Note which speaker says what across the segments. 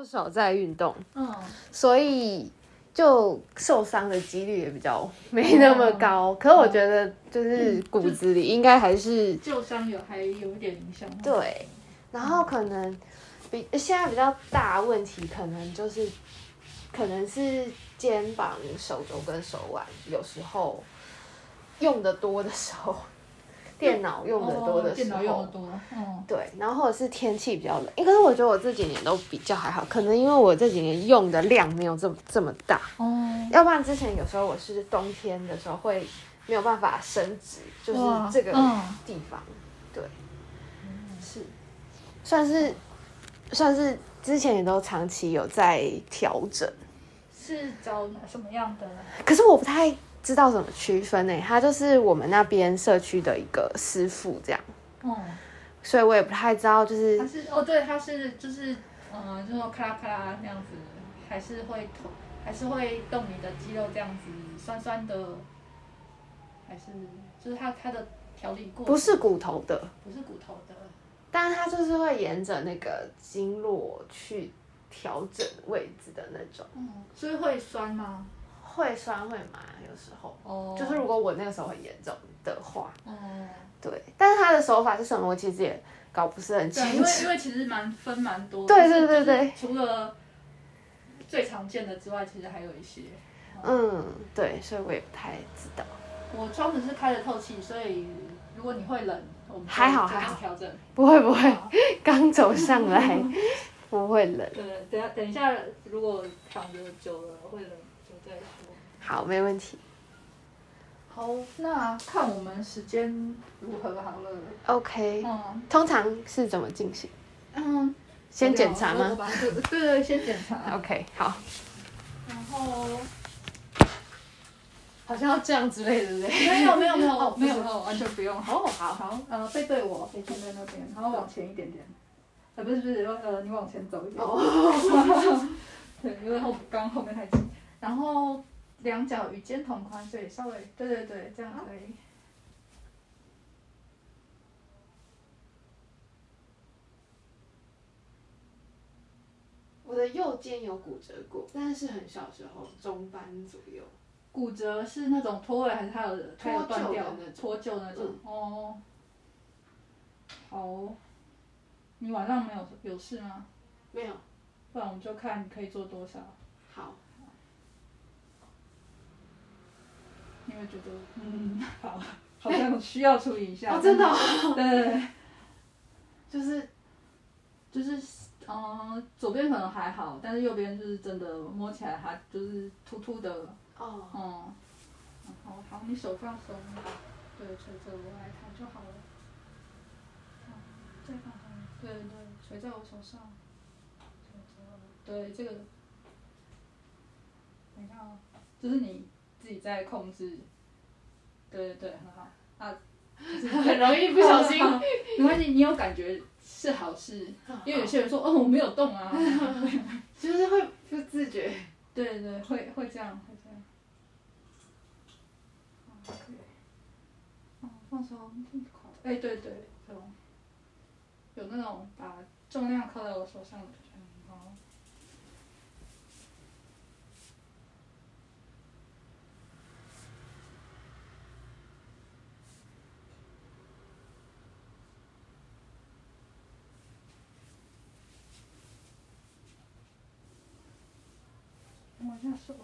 Speaker 1: 较少在运动，所以就受伤的几率也比较没那么高。可是我觉得就是骨子里应该还是
Speaker 2: 旧伤还有一点影响。
Speaker 1: 对，然后可能现在比较大的问题可能是肩膀、手肘跟手腕，有时候用的多的时候。电脑用的多的时候，对，然后或者是天气比较冷，可是我觉得我这几年都比较还好，可能因为我这几年用的量没有这么大，要不然之前有时候我是冬天的时候会没有办法伸直，就是这个地方，对，是，算是之前也都长期有在调整，
Speaker 2: 是找什么样的？
Speaker 1: 可是我不太知道怎么区分呢？他就是我们那边社区的一个师傅这样，所以我也不太知道，就是
Speaker 2: 他是对，他是就是就是咔啦咔啦那样子，还是会动你的肌肉这样子，酸酸的，还是就是他的调理过程？
Speaker 1: 不是骨头的，
Speaker 2: 不是骨头的，
Speaker 1: 但是他就是会沿着那个经络去调整位置的那种。
Speaker 2: 所以会酸吗？
Speaker 1: 会酸会麻，有时候。就是如果我那个时候很严重的话。对，但是他的手法是什么，我其实也搞不是很清楚。
Speaker 2: 因为其实分蛮多。
Speaker 1: 对。
Speaker 2: 除了最常见的之外，其实还有一些。
Speaker 1: 对，所以我也不太知道。
Speaker 2: 我窗子是开着透气，所以如果你会冷，我们
Speaker 1: 还好
Speaker 2: 调整。
Speaker 1: 不会，刚走上来不会冷。
Speaker 2: 对，等一下，如果躺着久了会冷，就再说。
Speaker 1: 好，没问题。
Speaker 2: 好，那看我们时间如何好了。
Speaker 1: OK。通常是怎么进行？先检查吗？
Speaker 2: 对，先检查。
Speaker 1: OK， 好。
Speaker 2: 然后
Speaker 1: 好像要这样之类的，对不对？
Speaker 2: 没有，完全不用。好，背对我，背前在那边，然后往前一点点。不是，你往前走一点。对，因为刚后面太紧。然后两脚与肩同宽，所以稍微对，这样可以。
Speaker 1: 我的右肩有骨折过，但是很小时候，中班左右。
Speaker 2: 骨折是那种脱位，还是它有断掉？脱臼那种。好。你晚上有事吗？
Speaker 1: 没有。
Speaker 2: 不然我们就看你可以做多少。
Speaker 1: 好。
Speaker 2: 因为觉得好像需要处理一下。
Speaker 1: 真的。
Speaker 2: 对。
Speaker 1: 就是
Speaker 2: 左边可能还好，但是右边就是真的摸起来它就是突突的。好，你手放松，对，垂着我来抬就好了。再放松，对，垂在我手上。对，这个，等一下就是你自己在控制。对，很好。
Speaker 1: 很容易不小心。
Speaker 2: 没关系，你有感觉是好事，因为有些人说我没有动啊，
Speaker 1: 就是会不自觉。
Speaker 2: 对，会这样。可以。放松，对，有那种把重量靠在我手上的感觉，好。摸一下手。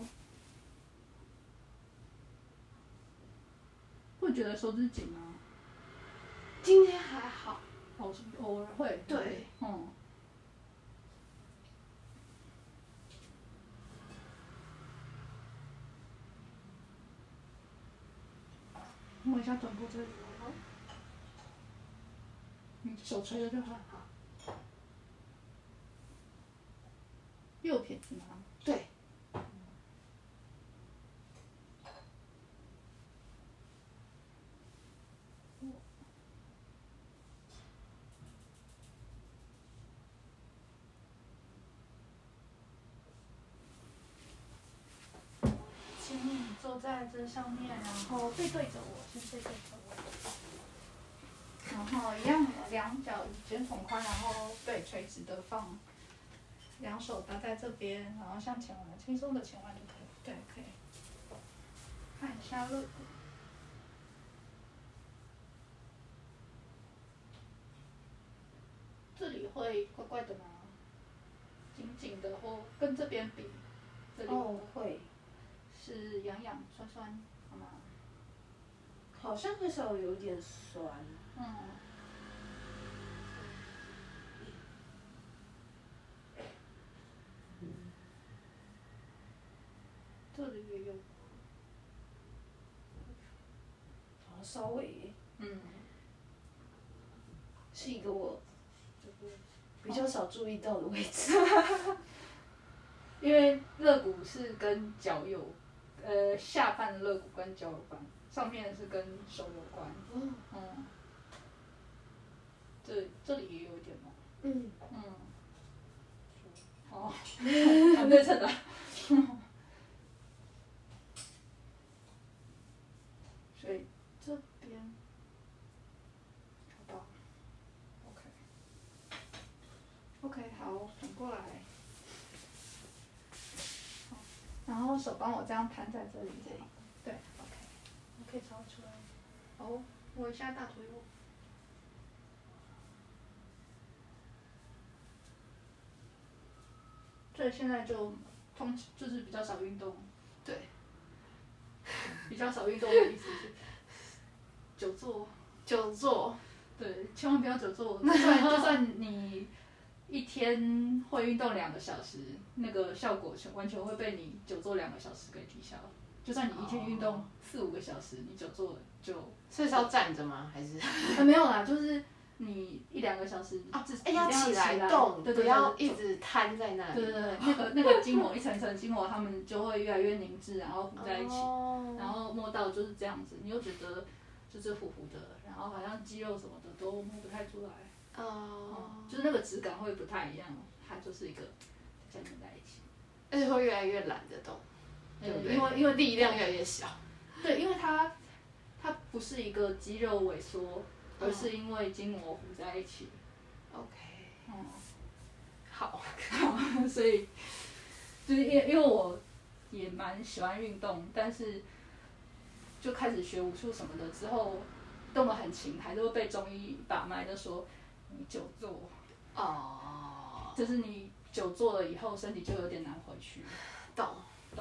Speaker 2: 会觉得手指紧吗？
Speaker 1: 今天还好。
Speaker 2: 偶尔会。
Speaker 1: 对。
Speaker 2: 摸一下臀部这里。你手垂着就好。右撇子吗？
Speaker 1: 对。
Speaker 2: 请你坐在这上面，然后背对着我，先背对着我。然后一样，两脚与肩同宽，然后对垂直的放。 两手搭在这边，然后像前弯，轻松的前弯就可以。对，可以。看一下肋骨。这里会怪怪的吗？紧紧的或跟这边比，这里
Speaker 3: 会，
Speaker 2: 是痒痒酸酸，好吗？
Speaker 3: 好像会稍微有点酸。
Speaker 2: 这里也有。
Speaker 3: 稍微。是一个我比较少注意到的位置。
Speaker 2: 因为肋骨是跟脚有，下半的肋骨跟脚有关，上面是跟手有关。这里也有一点吗？哦，很对称的。所以这边，好吧 ，OK，好，转过来。然后手帮我这样摊在这里，对 ，OK， 你可以抄出来。哦，摸一下大腿窝。对，现在就是比较少运动。
Speaker 1: 对。
Speaker 2: 比较少运动的意思是，久坐。
Speaker 1: 久坐。
Speaker 2: 对，千万不要久坐。就算你一天会运动2个小时，那个效果完全会被你久坐2个小时给抵消。就算你一天运动4、5个小时，你久坐就。
Speaker 1: 所以是要站着吗？还是？
Speaker 2: 没有啦，就是你1、2个小时
Speaker 1: 要起来动，不要一直瘫在那里。
Speaker 2: 对，那个筋膜一层层筋膜，它们就会越来越凝滞，然后糊在一起，然后摸到就是这样子，你又觉得就是糊糊的，然后好像肌肉什么的都摸不太出来。就是那个质感会不太一样，它就是一个粘在一起。
Speaker 1: 而且会越来越懒得动，对不对？
Speaker 2: 因为
Speaker 1: 力量越来越小。
Speaker 2: 对，因为它不是一个肌肉萎缩，而是因为筋膜糊在一起。
Speaker 1: OK。好。
Speaker 2: 所以就是因为我也蛮喜欢运动，但是就开始学武术什么的之后，动得很勤，还是会被中医把脉的说你久坐。就是你久坐了以后，身体就有点难回去。
Speaker 1: 懂。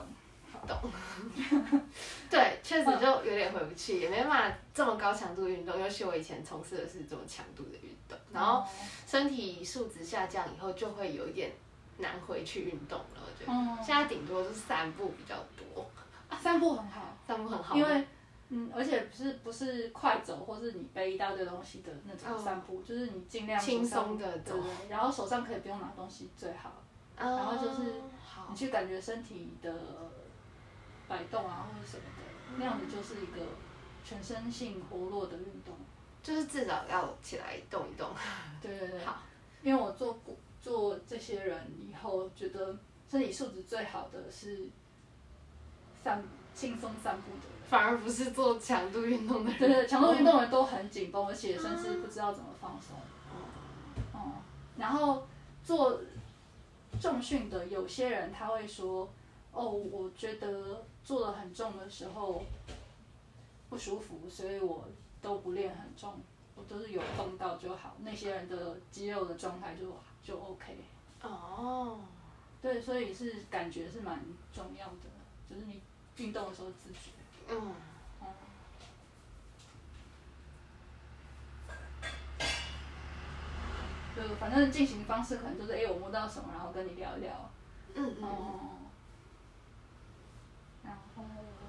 Speaker 1: 对，确实就有点回不去，也没办法这么高强度运动，尤其我以前从事的是这么强度的运动，然后身体素质下降以后，就会有一点难回去运动了。我觉得现在顶多是散步比较多。
Speaker 2: 散步很好，
Speaker 1: 散步很好。
Speaker 2: 因为而且不是快走，或是你背一大堆东西的那种散步，就是你尽量
Speaker 1: 轻松的走，
Speaker 2: 然后手上可以不用拿东西最好。然后就是你去感觉身体的摆动啊，或者什么的，那样子就是一个全身性活络的运动。
Speaker 1: 就是至少要起来动一动。
Speaker 2: 对。好，因为我做这些人以后，觉得身体素质最好的是轻松散步的人，
Speaker 1: 反而不是做强度运动的人。
Speaker 2: 对，强度运动的人都很紧绷，而且甚至不知道怎么放松。然后做重训的有些人他会说，我觉得做得很重的时候不舒服，所以我都不练很重，我都是有动到就好。那些人的肌肉的状态就 OK。对，所以是感觉是蛮重要的，就是你运动的时候自觉。就反正进行方式可能就是，我摸到什么，然后跟你聊一聊。然后，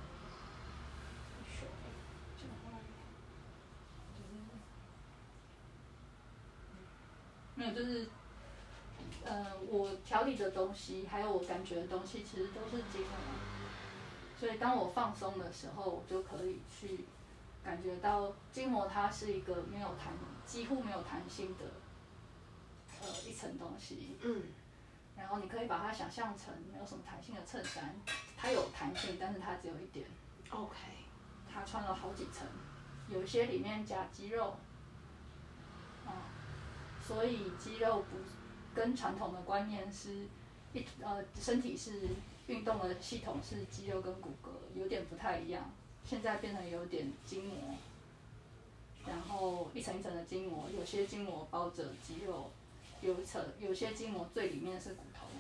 Speaker 2: 没有，就是我调理的东西，还有我感觉的东西，其实都是筋膜。所以当我放松的时候，我就可以去感觉到筋膜它是一个几乎没有弹性的一层东西。然后你可以把它想象成没有什么弹性的衬衫，它有弹性，但是它只有一点。
Speaker 1: OK。
Speaker 2: 它穿了好几层，有些里面加肌肉。所以肌肉不跟传统的观念是身体是运动的系统是肌肉跟骨骼有点不太一样，现在变成有点筋膜，然后一层一层的筋膜，有些筋膜包着肌肉，有些筋膜最里面是骨头。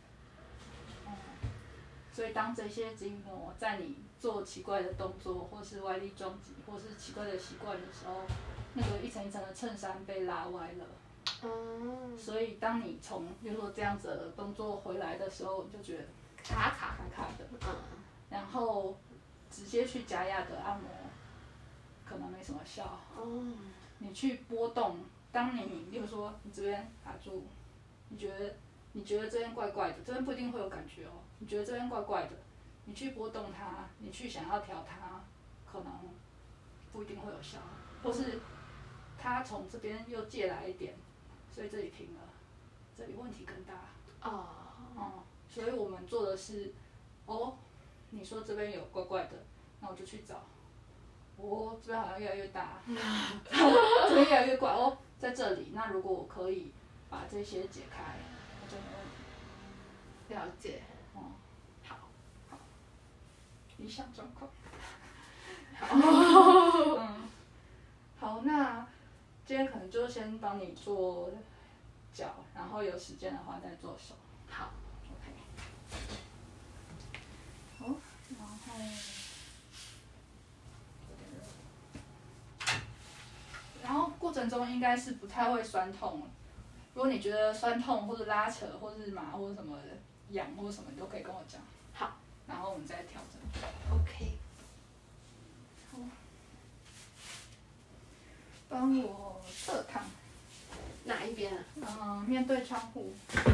Speaker 2: 所以当这些筋膜在你做奇怪的动作，或是外力撞击，或是奇怪的习惯的时候，那个一层一层的衬衫被拉歪了。所以当你从比如说这样子的动作回来的时候，你就觉得卡的。然后直接去加压的按摩，可能没什么效。你去波动，当你比如说你这边卡住，你觉得这边怪怪的，这边不一定会有感觉哦。你觉得这边怪怪的，你去波动它，你去想要调它，可能不一定会有效，或是它从这边又借来一点，所以这里停了，这里问题更大。所以我们做的是，你说这边有怪怪的，那我就去找。这边好像越来越大，这边越来越怪在这里。那如果我可以把这些解开，那就没问题。
Speaker 1: 了解。
Speaker 2: 好。理想状况。好，那今天可能就先帮你做脚，然后有时间的话再做手。
Speaker 1: 好
Speaker 2: ，OK。好，然后。然后过程中应该是不太会酸痛，如果你觉得酸痛或者拉扯或者是麻或者什么的痒或者什么，你都可以跟我讲。
Speaker 1: 好，
Speaker 2: 然后我们再调整。
Speaker 1: OK。
Speaker 2: 好，帮我侧躺。
Speaker 1: 哪一边
Speaker 2: 啊？面对窗户。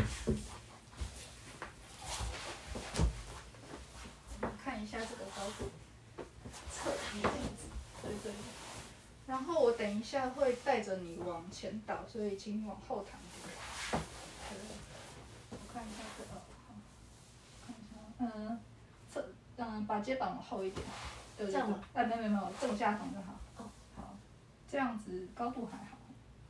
Speaker 2: 我们看一下这个高度。
Speaker 1: 侧躺这样子。
Speaker 2: 对。然后我等一下会带着你往前倒，所以请你往后躺一点。我看一下这个，看一下，把肩膀往后一点。对。
Speaker 1: 这样吗？
Speaker 2: 没有，正下躺就好。好，这样子高度还好。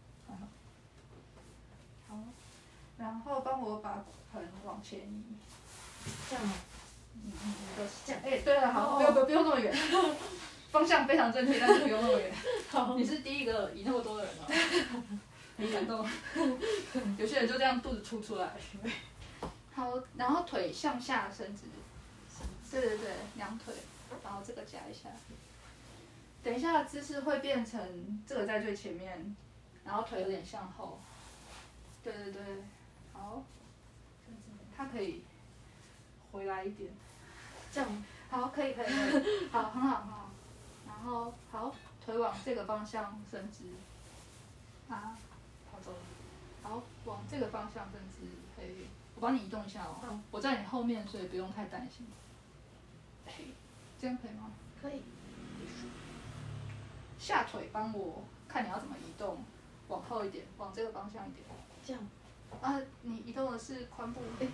Speaker 2: 好，然后帮我把骨盆往前移。
Speaker 1: 这样吗？
Speaker 2: 这样。对了，好，不用那么远。方向非常正确，但是不用那么远。你是第一个移那么多的人哦，很感动。有些人就这样肚子凸出来。好，然后腿向下伸直。对，两腿，然后这个夹一下。等一下姿势会变成这个在最前面，然后腿有点向后。对，好。它可以回来一点。
Speaker 1: 这样。
Speaker 2: 好，可以。好，很好。然后好，腿往这个方向伸直。跑走了。好，往这个方向伸直，可以。我帮你移动一下哦。我在你后面，所以不用太担心。这样可以吗？
Speaker 1: 可以。
Speaker 2: 下腿帮我看你要怎么移动，往后一点，往这个方向一点。
Speaker 1: 这样。
Speaker 2: 你移动的是髋部。对。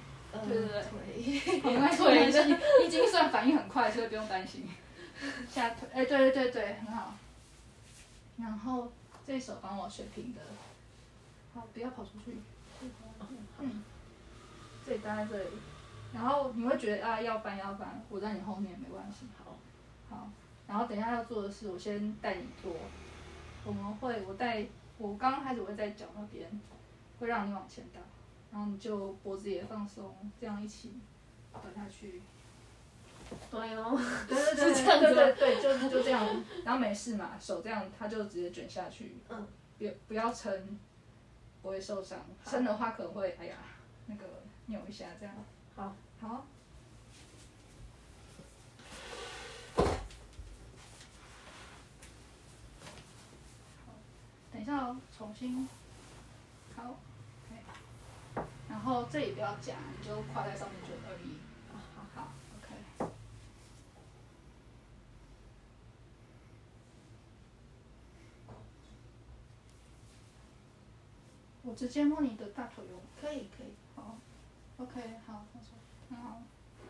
Speaker 1: 腿
Speaker 2: 的。你已经算反应很快，所以不用担心。下腿，对，很好。然后这手帮我水平的，好，不要跑出去。这里搭在这里，然后你会觉得要翻，我在你后面没关系。好，然后等一下要做的是，我先带你做。我刚刚开始我会在脚那边，会让你往前倒，然后你就脖子也放松，这样一起倒下去。
Speaker 1: 对哦。
Speaker 2: 对，就这样，然后没事嘛，手这样它就直接卷下去。不要撑，不会受伤。撑的话可能会那个扭一下这样。好。等一下哦，重新。好。然后这里不要夹，你就跨在上面就而已。好 ，OK。我直接摸你的大腿哦。
Speaker 1: 可以。
Speaker 2: 好 ，OK， 好，很好。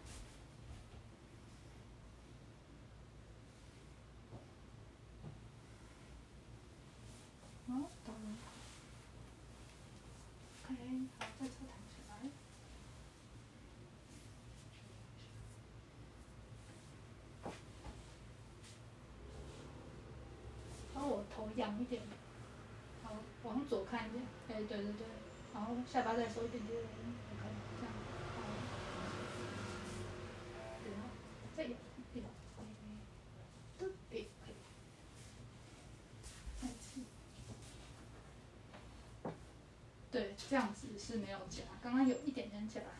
Speaker 2: 懂了。OK，好，再侧躺起来。 仰一点，好，往左看一点，哎，对对对，然后下巴再收一点点，OK，这样，好，对，再仰一点，对，再次，对，这样子是没有夹，刚刚有一点点夹。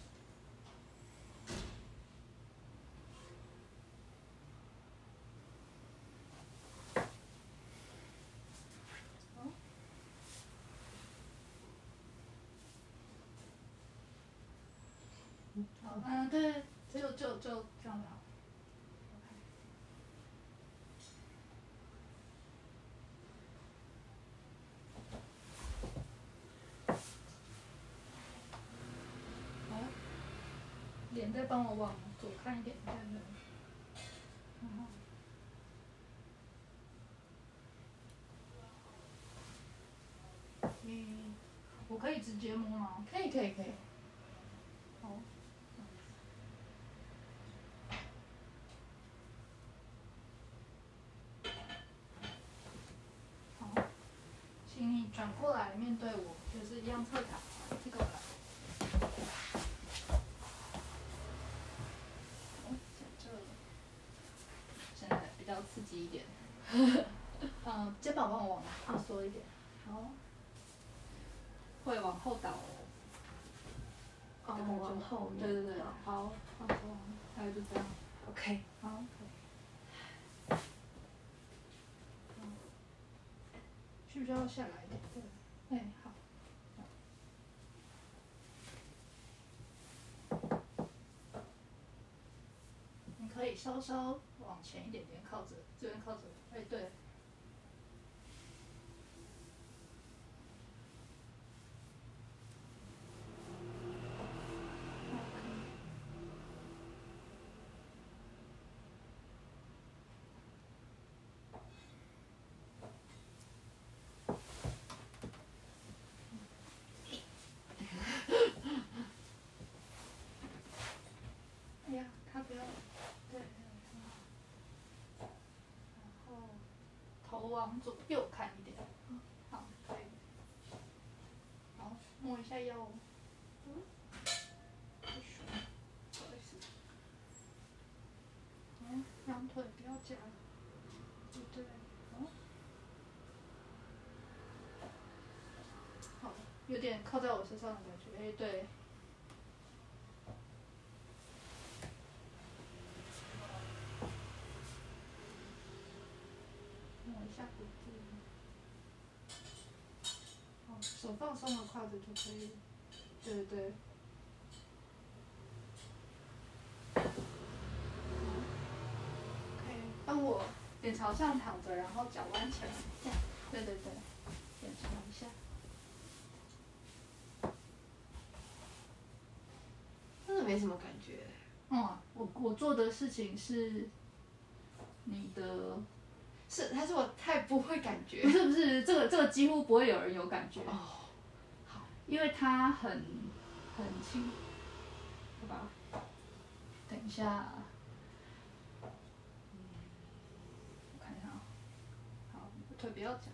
Speaker 2: 好，对，就这样子好。好，脸再帮我往左看一点，这样子。然后，我可以直接摸吗？
Speaker 1: 可以。
Speaker 2: 好。好，请你转过来面对我，就是一样侧躺，这个我来。好，这个现在比较刺激一点。肩膀帮我往后缩一点。好。会往后倒哦。
Speaker 1: 往后面。
Speaker 2: 对，好，放松，还有就这样。
Speaker 1: OK。
Speaker 2: 好。需不需要下来一点？对。哎，好。你可以稍稍往前一点点，靠着这边靠着，哎，对。哎呀，他不要，对，然后头往左右看一点，好，可以。好，摸一下腰。不好意思。两腿不要夹，对，好，有点靠在我身上的感觉，哎，对。摸一下骨质。好，手放松了，胯子就可以。对。可以帮我脸朝上躺着，然后脚弯起来，这样。对，检查一下。
Speaker 1: 真的没什么感觉。
Speaker 2: 我做的事情是你的。
Speaker 1: 还是我太不会感觉。
Speaker 2: 不是，这个几乎不会有人有感觉。
Speaker 1: 哦。好。
Speaker 2: 因为它很轻，好吧？等一下。我看一下啊。好，腿不要夹。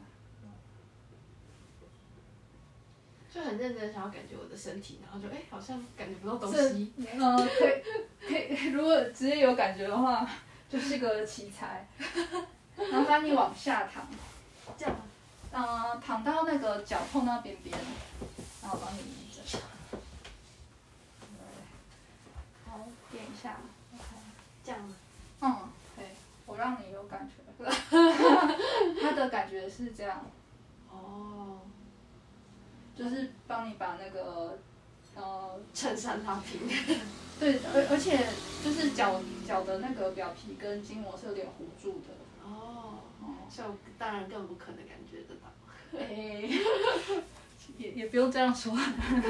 Speaker 1: 就很认真想要感觉我的身体，然后就好像感觉不到东西。
Speaker 2: 可以，如果直接有感觉的话，就是个奇才。麻烦你往下躺，
Speaker 1: 这样。
Speaker 2: 躺到那个脚碰到边边，然后帮你移着。好，点一下。
Speaker 1: 这样吗？
Speaker 2: 对，我让你有感觉。他的感觉是这样。
Speaker 1: 哦。
Speaker 2: 就是帮你把那个，
Speaker 1: 衬衫拉平。
Speaker 2: 对，而且就是脚的那个表皮跟筋膜是有点糊住的。
Speaker 1: 所以我当然更不可能感觉得到。
Speaker 2: 也不用这样说。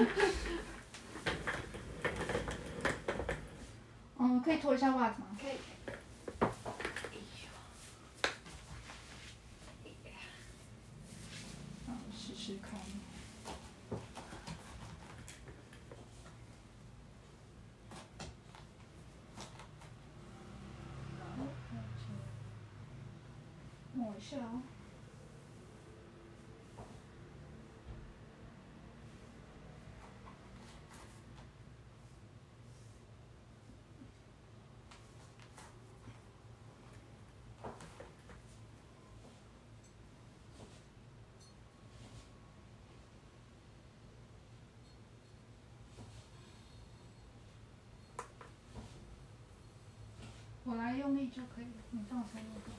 Speaker 2: 可以脱一下袜子吗？
Speaker 1: 可以。
Speaker 2: 试试看。摸一下。 我来用力就可以，你放松就好。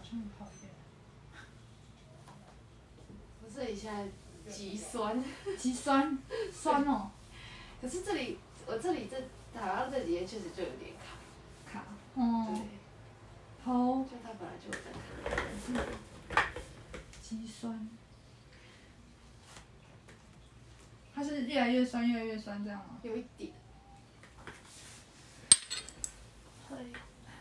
Speaker 2: 像好一点。
Speaker 1: 我这里现在极酸，
Speaker 2: 极酸，酸哦。
Speaker 1: 可是我这里好像这几天确实就有点卡。
Speaker 2: 卡。哦。
Speaker 1: 对。
Speaker 2: 好。
Speaker 1: 就它本来就有在卡。
Speaker 2: 极酸。它是越来越酸，越来越酸这样吗？
Speaker 1: 有一点。对。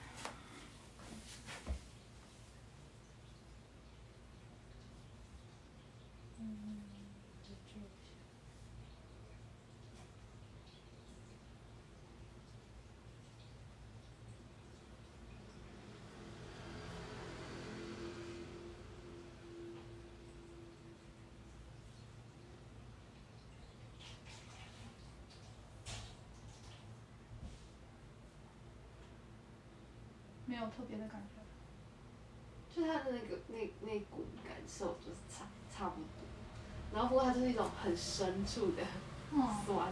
Speaker 2: 没有特别的感觉。
Speaker 1: 就它的那股感受就是差不多，然后不过它就是一种很深处的酸。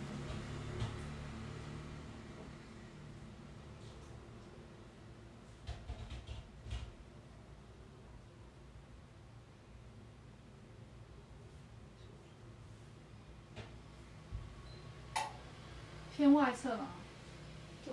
Speaker 2: 偏外侧嘛。
Speaker 1: 对。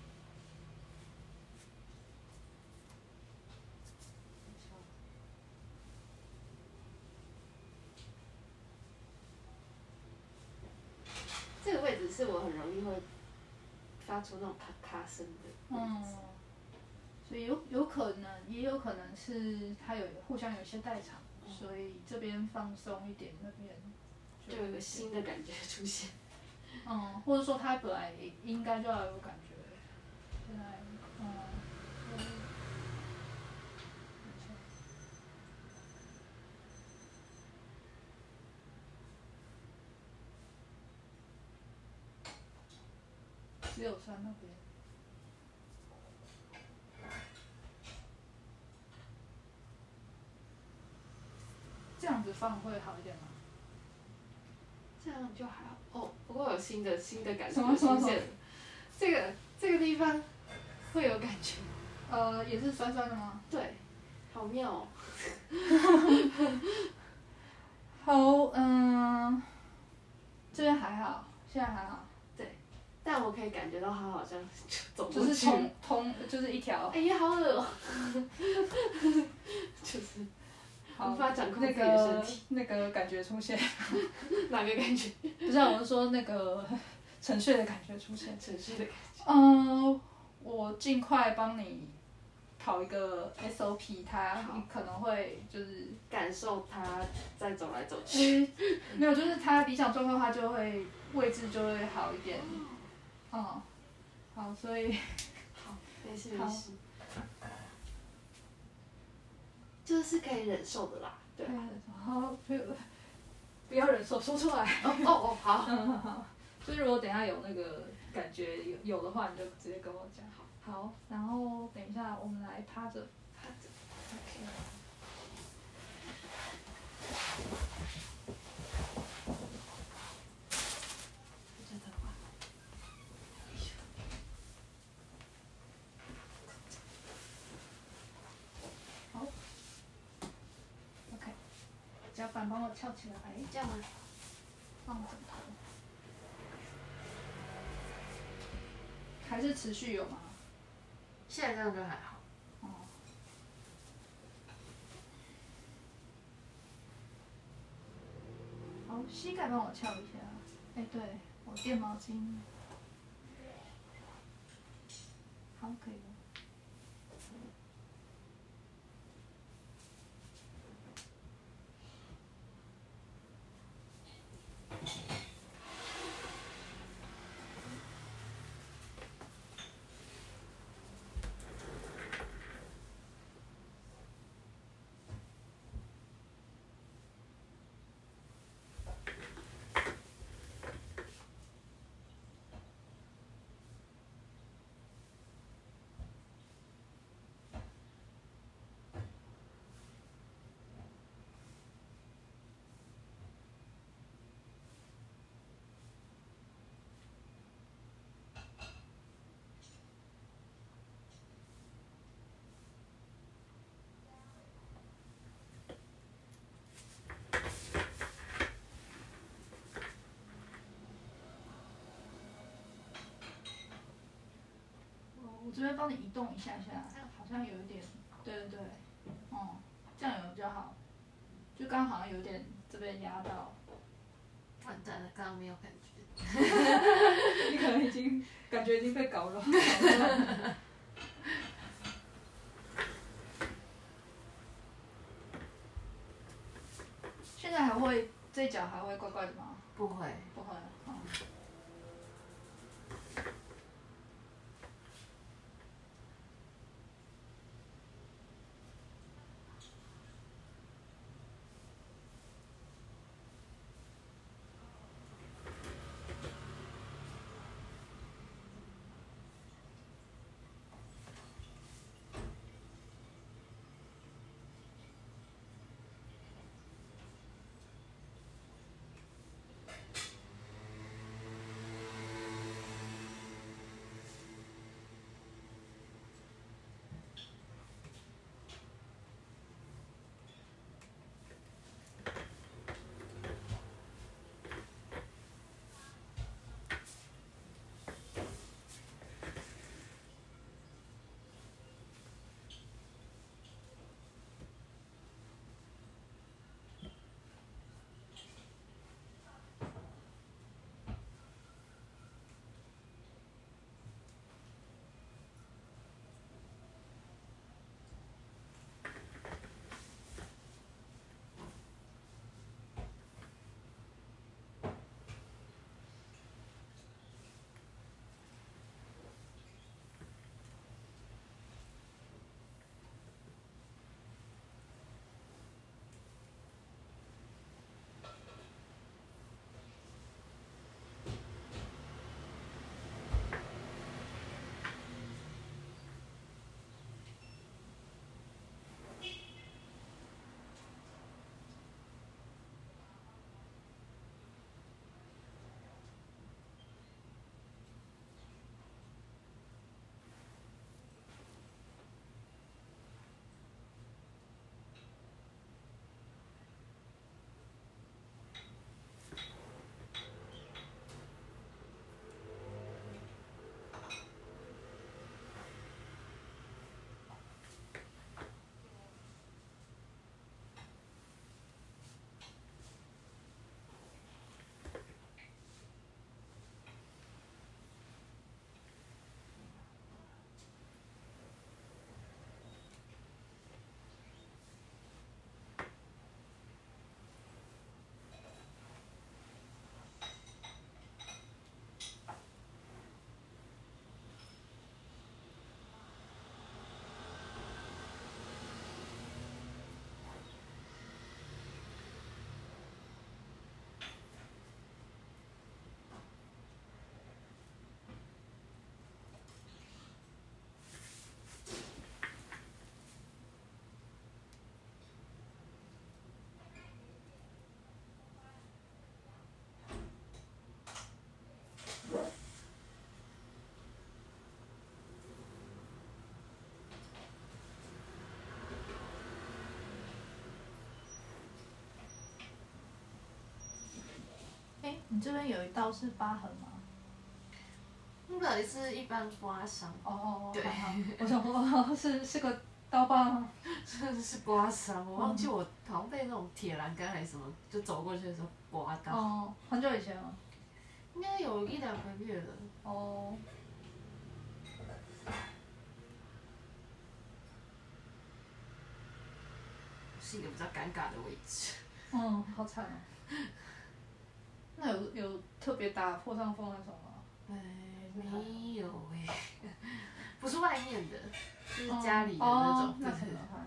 Speaker 1: 这个位置是我很容易会发出那种咔咔声的位置。
Speaker 2: 所以有可能，也有可能是它互相有一些代偿，所以这边放松一点，那边
Speaker 1: 就有一个新的感觉出现。
Speaker 2: 或者说它本来应该就要有感觉，现在只有酸那边。这样子放会好一点吗？
Speaker 1: 这样就还好哦，不过有新的感觉出现了。这个地方会有感觉。
Speaker 2: 也是酸酸的吗？
Speaker 1: 对，好妙哦。
Speaker 2: 好，这边还好，现在还好。
Speaker 1: 对，但我可以感觉到它好像走过去。
Speaker 2: 就是就是一条。
Speaker 1: 哎呀，好恶哦。就是。无法掌控自己的身体。
Speaker 2: 那个感觉出现。
Speaker 1: 哪个感觉？
Speaker 2: 不是，我是说那个沉睡的感觉出现。
Speaker 1: 沉睡的感觉。
Speaker 2: 我尽快帮你跑一个 SOP， 它可能会就是
Speaker 1: 感受它再走来走去。
Speaker 2: 没有，就是它理想状况，它就会位置就会好一点。好，所以。
Speaker 1: 好，没事。就是可以忍受的啦。对。
Speaker 2: 好，不要忍受，说出来。
Speaker 1: 好。
Speaker 2: 好。就是如果等一下有那个感觉有的话，你就直接跟我讲。好，然后等一下我们来趴着。OK。好。OK。脚板帮我翘起来。
Speaker 1: 这样吗？
Speaker 2: 放枕头。还是持续有吗？
Speaker 1: 现在这样就还好。
Speaker 2: 好，膝盖帮我翘一下。对，我垫毛巾。好，可以了。 这边帮你移动一下下，好像有一点，对对对，哦，这样有比较好，就刚好像有点这边压到。
Speaker 1: 完蛋了，刚刚没有感觉。
Speaker 2: 你可能已经感觉已经被搞了。现在还会这脚还会怪怪的吗？
Speaker 1: 不会，
Speaker 2: 不会，嗯。哎，你这边有一道是疤痕吗？
Speaker 1: 那里是一般刮伤。
Speaker 2: 哦，
Speaker 1: 对，
Speaker 2: 我想说是个刀疤吗？
Speaker 1: 是刮伤，我忘记我好像被那种铁栏杆还是什么，就走过去的时候刮到。
Speaker 2: 哦，很久以前了。
Speaker 1: 应该有1-2个月了。
Speaker 2: 哦。
Speaker 1: 是一个比较尴尬的位置。
Speaker 2: 嗯，好惨哦。那有特别打破伤风那种吗？
Speaker 1: 没有哎，不是外面的，是家里的那种。
Speaker 2: 那可能还好。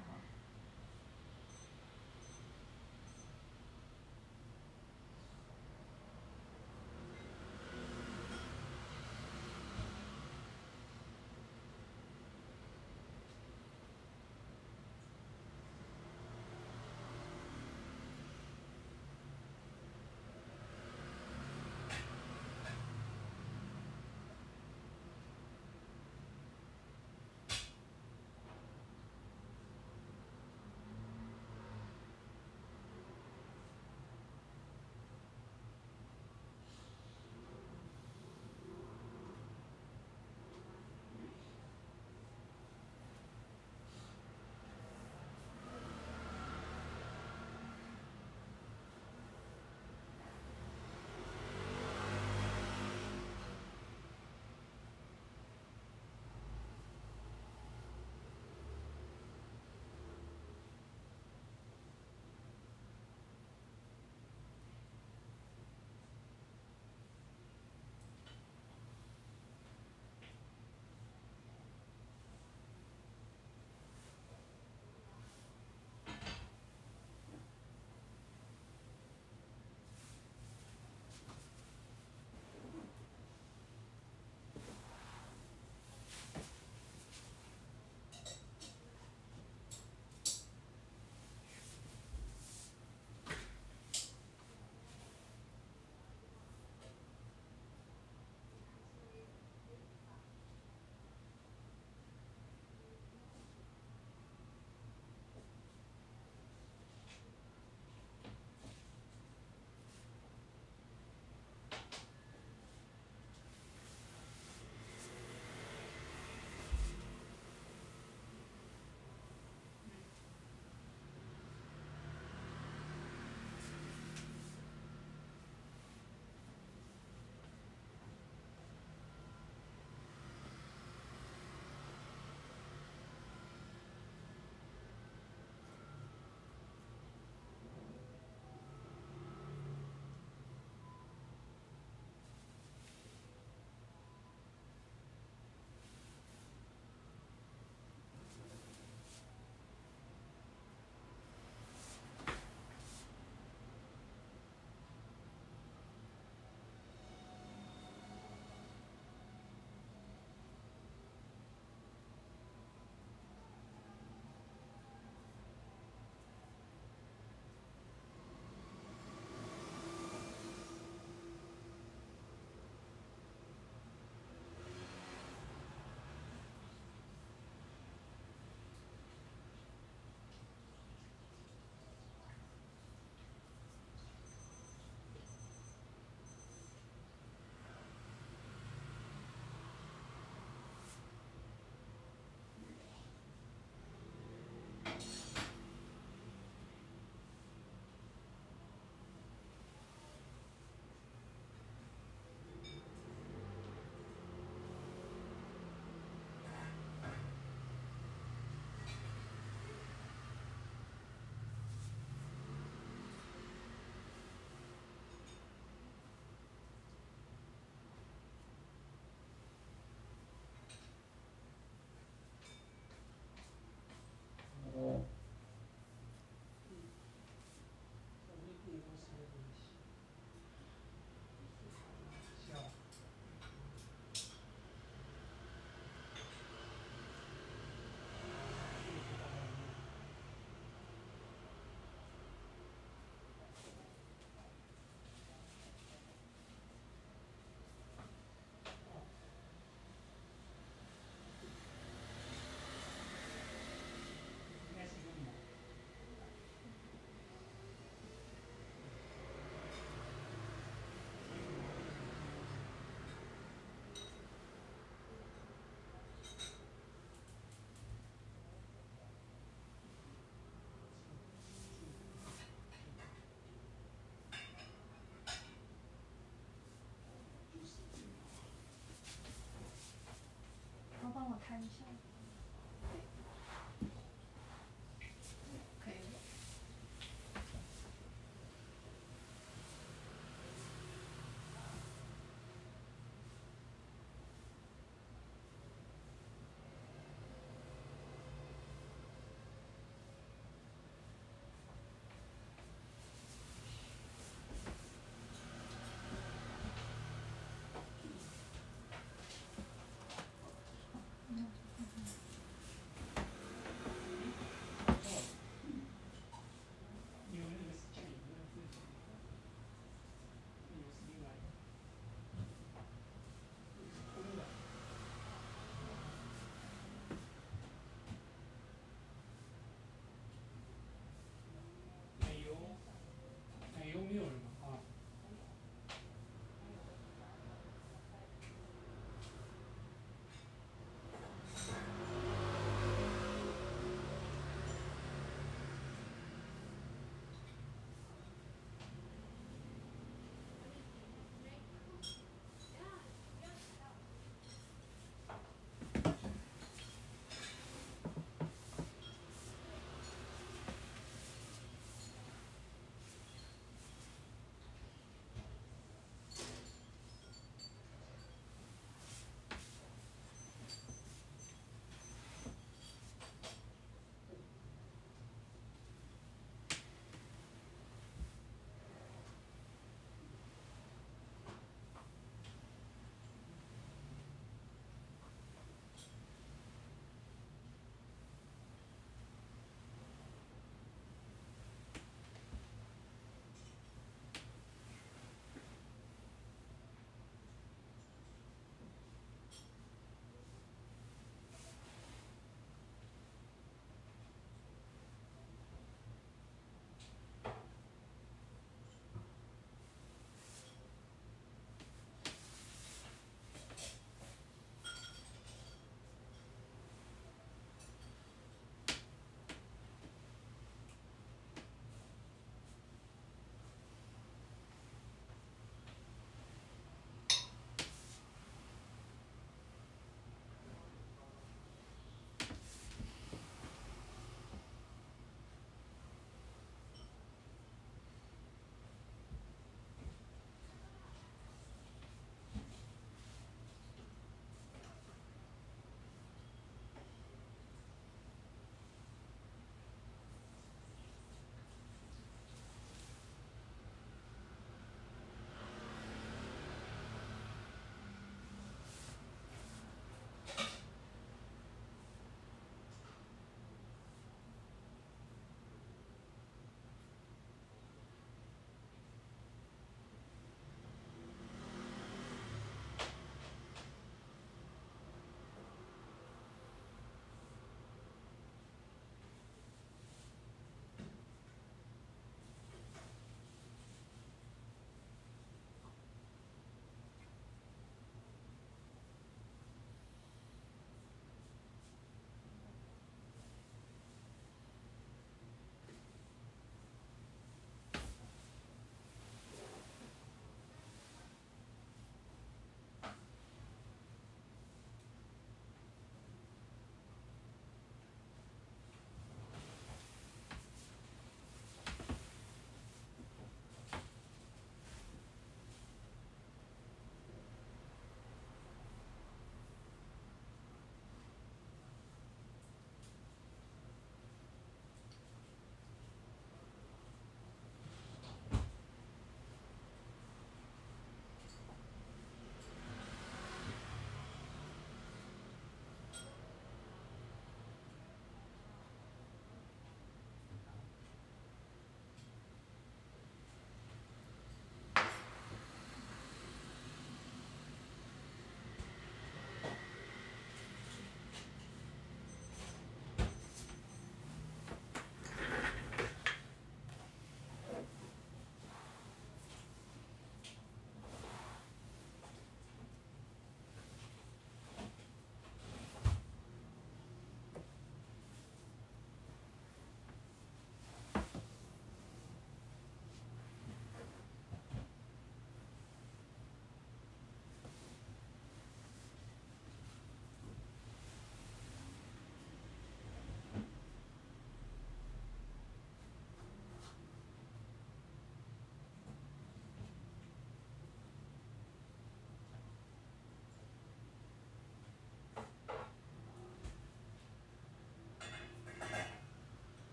Speaker 3: 看一下。可以了。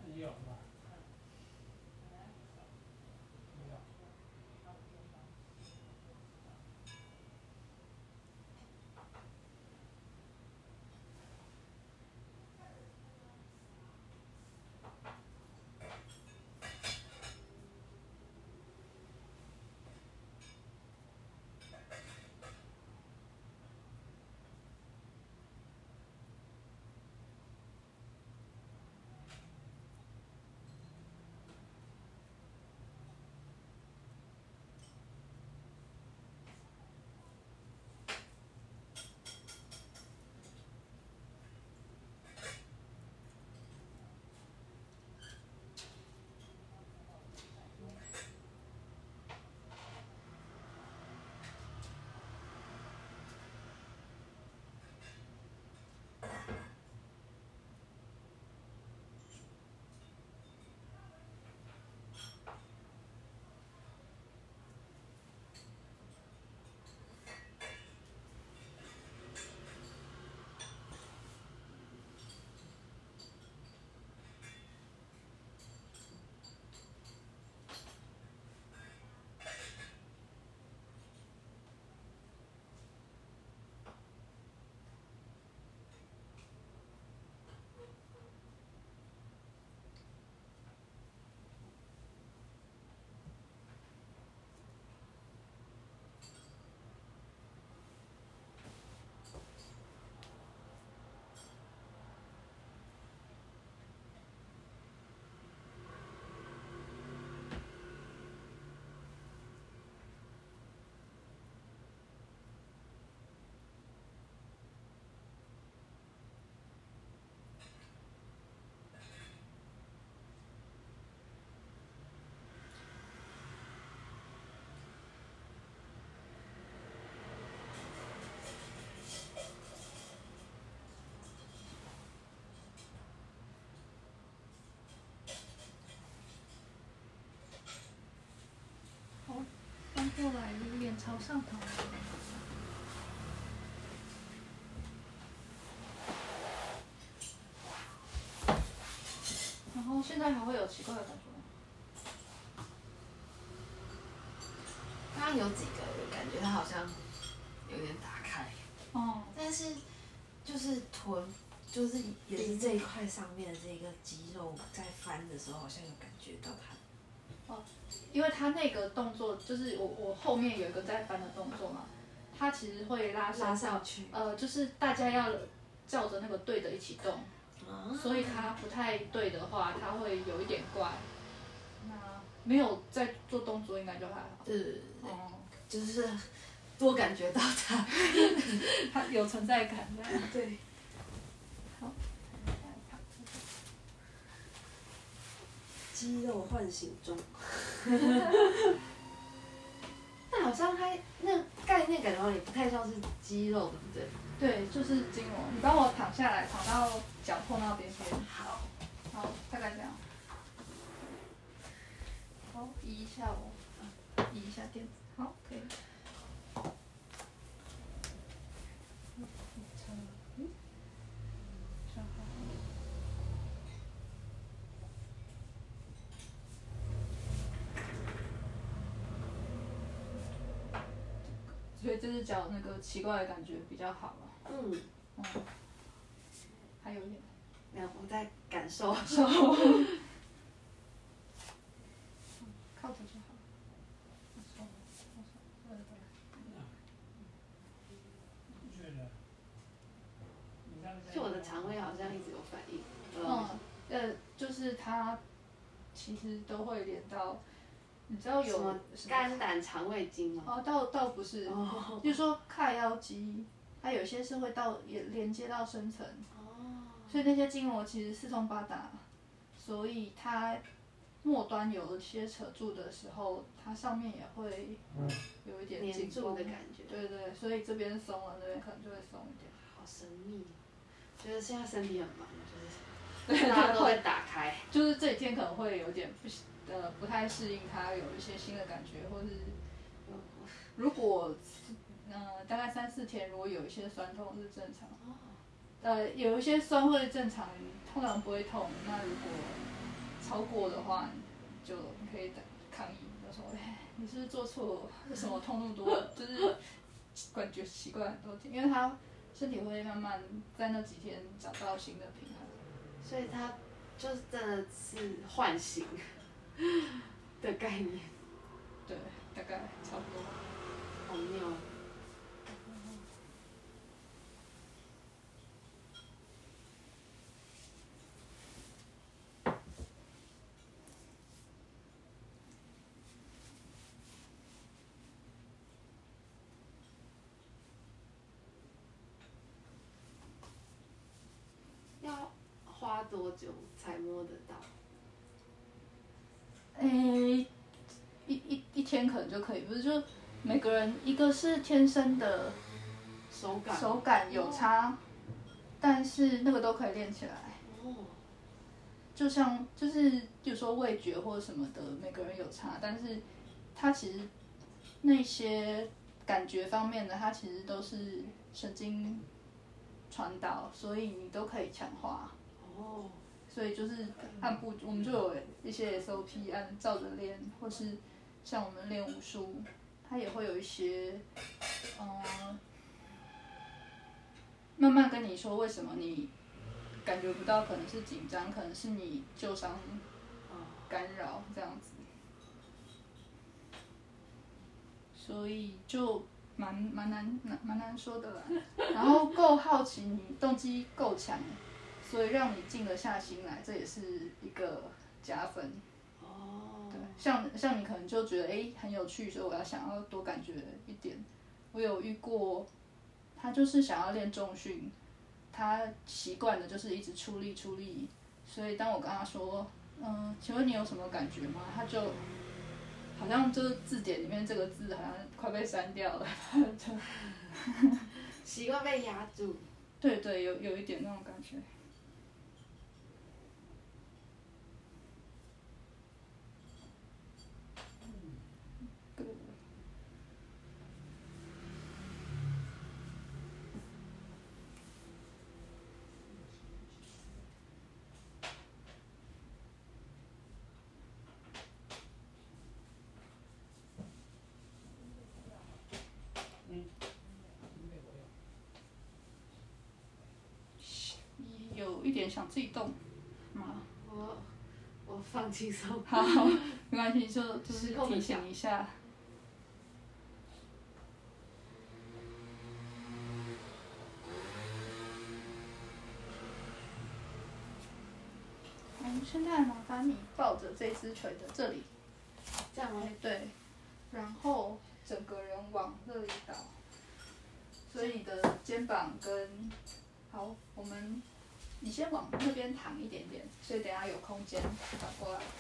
Speaker 2: 翻过来，脸朝上头。然后现在还会有奇怪的感觉吗？
Speaker 3: 刚刚有几个感觉它好像有点打开，
Speaker 2: 哦，
Speaker 3: 但是就是臀，就是也是这一块上面的这个肌肉在翻的时候，好像有感觉到它。
Speaker 2: 哦，因为他那个动作就是我后面有一个在翻的动作嘛，它其实会拉
Speaker 3: 上去，
Speaker 2: 就是大家要照着那个对的一起动，所以它不太对的话，它会有一点怪。那没有在做动作，应该就还好。
Speaker 3: 对，就是多感觉到它，
Speaker 2: 它有存在感的。
Speaker 3: 对。
Speaker 2: 好。
Speaker 3: 肌肉唤醒中。但好像它那概念感觉好像也不太像是肌肉，对不
Speaker 2: 对？对，就是筋膜。你帮我躺下来，躺到脚碰到边边。
Speaker 3: 好。
Speaker 2: 好，大概这样。好，移一下我，移一下垫子。好，可以。所以这只脚那个奇怪的感觉比较好了。还有一点。
Speaker 3: 没有，我在感受。
Speaker 2: 靠着就好。
Speaker 3: 就我的肠胃好像一直有反应。
Speaker 2: 就是它其实都会连到。你知道有
Speaker 3: 什么肝胆肠胃经吗？
Speaker 2: 倒不是，就是说髂腰肌，它有些是会也连接到深层，所以那些筋膜其实四通八达，所以它末端有些扯住的时候，它上面也会有一点
Speaker 3: 黏住的感觉。
Speaker 2: 对，所以这边松了，那边可能就会松一点。
Speaker 3: 好神秘，觉得现在身体很忙，就是大家都在打开。
Speaker 2: 就是这几天可能会有点不太适应，它有一些新的感觉，或是如果大概3-4天，如果有一些酸痛是正常。有一些酸会正常，通常不会痛。那如果超过的话，你可以抗议，就说你是不是做错了？为什么痛那么多？就是感觉奇怪很多天，因为他身体会慢慢在那几天找到新的平衡。
Speaker 1: 所以他就是真的是唤醒的概念。
Speaker 2: 对，大概差不多。
Speaker 1: 好妙。要花多久才摸得到？
Speaker 2: 一天可能就可以，不是就每个人一个是天生的手感有差，但是那个都可以练起来。
Speaker 1: 哦。
Speaker 2: 就是比如说味觉或者什么的，每个人有差，但是它其实那些感觉方面的，它其实都是神经传导，所以你都可以强化。
Speaker 1: 哦。
Speaker 2: 所以就是按部，我们就有一些 SOP 按照着练，或是像我们练武术，它也会有一些，慢慢跟你说为什么你感觉不到，可能是紧张，可能是你旧伤干扰这样子，所以就蛮难说的啦。然后够好奇，你动机够强。所以让你静得下心来，这也是一个加分。
Speaker 1: 哦。
Speaker 2: 对，像你可能就觉得很有趣，所以我想要多感觉一点。我有遇过，他就是想要练重训，他习惯的就是一直出力，所以当我跟他说，请问你有什么感觉吗？他就好像就是字典里面这个字好像快被删掉了，
Speaker 1: 习惯被压住。
Speaker 2: 对，有一点那种感觉。有一点想自己动吗？
Speaker 1: 我放轻松。
Speaker 2: 好，没关系，就是提醒一下。现在麻烦你抱着这只腿的这里，
Speaker 1: 这样吗？
Speaker 2: 对，然后整个人往这里倒，所以你的肩膀跟好，你先往那边躺一点点，所以等下有空间倒过来。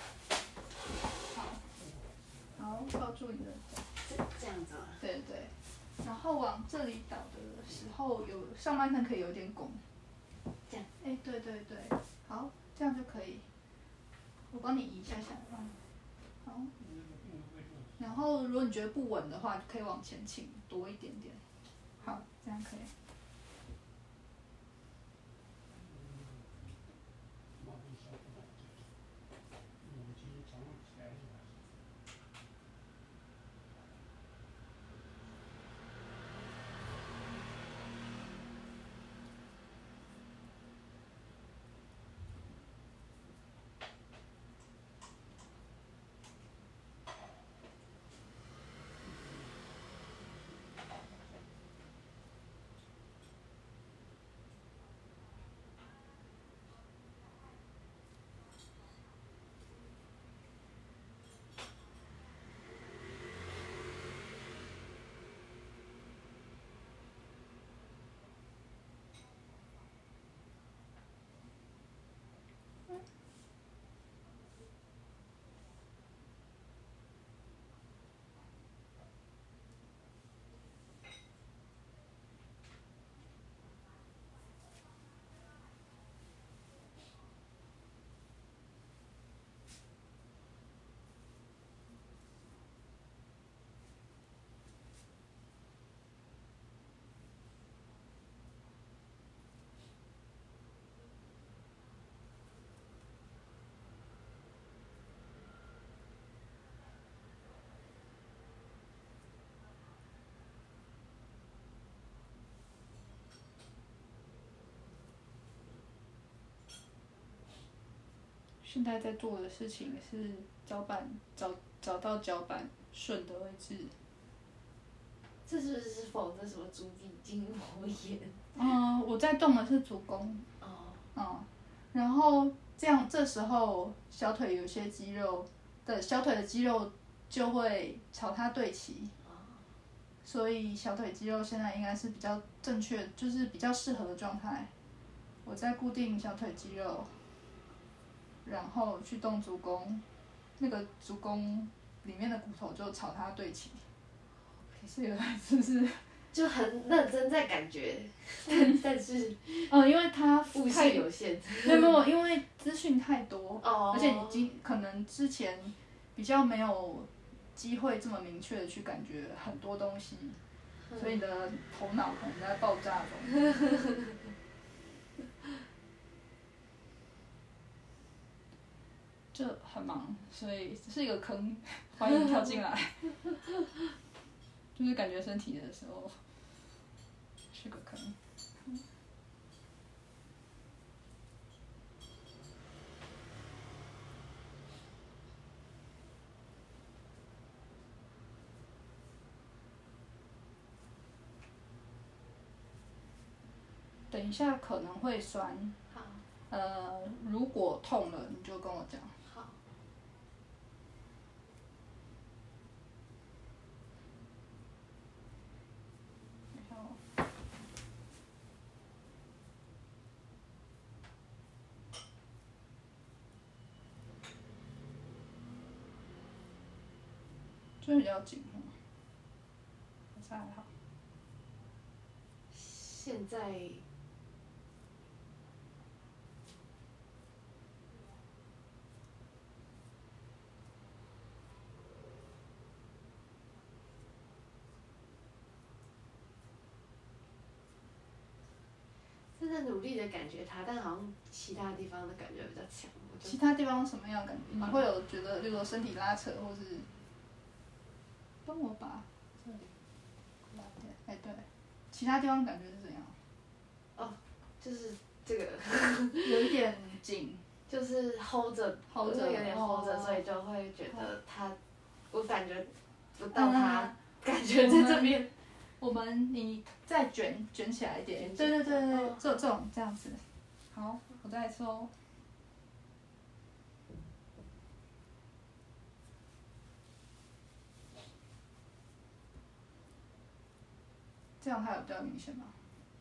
Speaker 2: 好，抱住你的脚。
Speaker 1: 这样子吗？
Speaker 2: 对。然后往这里倒的时候，上半身可以有点拱。
Speaker 1: 这样。
Speaker 2: 对，好，这样就可以。我帮你移一下下，好。然后如果你觉得不稳的话，可以往前倾多一点点。好，这样可以。 现在在做的事情是找到脚板顺的位置。
Speaker 1: 这是不是否这什么足底筋膜炎？
Speaker 2: 我在动的是足弓。然后这时候小腿有些肌肉小腿的肌肉就会朝它对齐。所以小腿肌肉现在应该是比较正确，就是比较适合的状态。我在固定小腿肌肉，然后去动足弓，那个足弓里面的骨头就朝它对齐。是有点就是
Speaker 1: 就很认真在感觉，但是
Speaker 2: 因为它
Speaker 1: 物质有限，
Speaker 2: 没有，因为资讯太多，而且你可能之前比较没有机会这么明确的去感觉很多东西，所以你的头脑可能在爆炸中。就很忙，所以这是一个坑，欢迎跳进来。就是感觉身体的时候是个坑。等一下可能会酸。
Speaker 1: 好。
Speaker 2: 如果痛了，你就跟我讲。
Speaker 1: 好。
Speaker 2: 这比较紧吗？还是还好。
Speaker 1: 现在。正在努力的感觉它，但好像其他地方的感觉比较强。
Speaker 2: 其他地方什么样的感觉？你会有觉得，例如说身体拉扯，或是帮我把这里拉点。对，其他地方感觉是怎样？
Speaker 1: 就是这个
Speaker 2: 有一点紧，
Speaker 1: 就是 hold 着，有点 hold 着，所以就会觉得它，我感觉不到它，感觉在这边。
Speaker 2: 你再卷起来一点。对，这种这样子。好，我再来说。这样它有比较明显吗？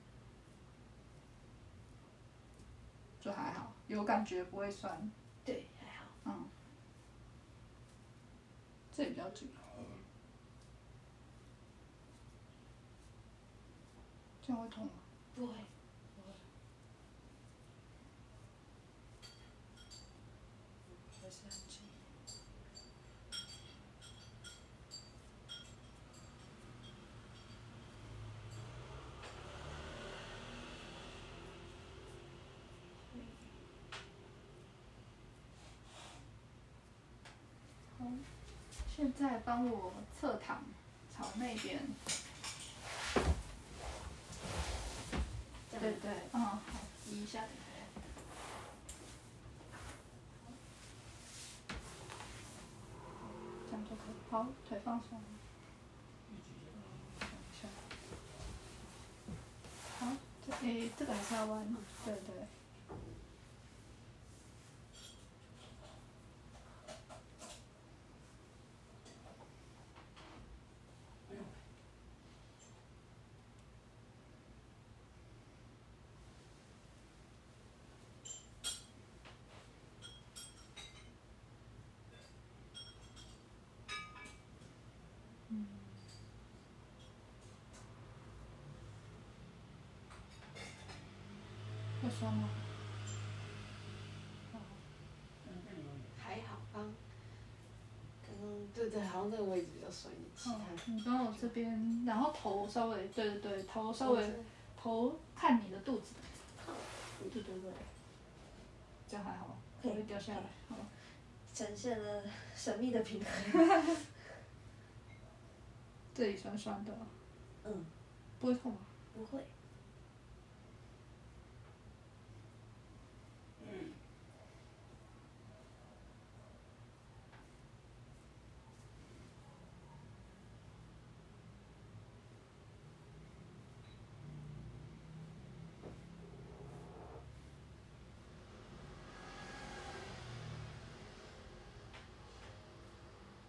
Speaker 2: 就还好，有感觉不会酸。
Speaker 1: 对，还好。
Speaker 2: 这里比较紧。这样会痛吗？
Speaker 1: 不会。
Speaker 2: 还是很紧。好，现在帮我侧躺，朝那边。对，好，移一下。这样就可以。好，腿放松。好，这个还是要弯。对。会酸吗？
Speaker 1: 还好，刚对，好像这个位置比较酸一点。其他。
Speaker 2: 你帮我这边，然后头稍微，对，头稍微，头看你的肚子。对，这样还好，不会掉下来。好。
Speaker 3: 展现了神秘的平衡。
Speaker 2: 这里酸酸的。不会痛吗？
Speaker 3: 不会。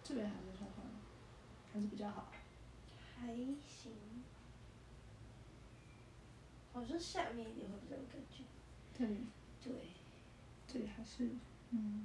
Speaker 2: 这边还是酸酸的，还是比较好。
Speaker 3: 还行，好像下面一点会比较有感觉。
Speaker 2: 这里。
Speaker 3: 对。
Speaker 2: 这里还是嗯。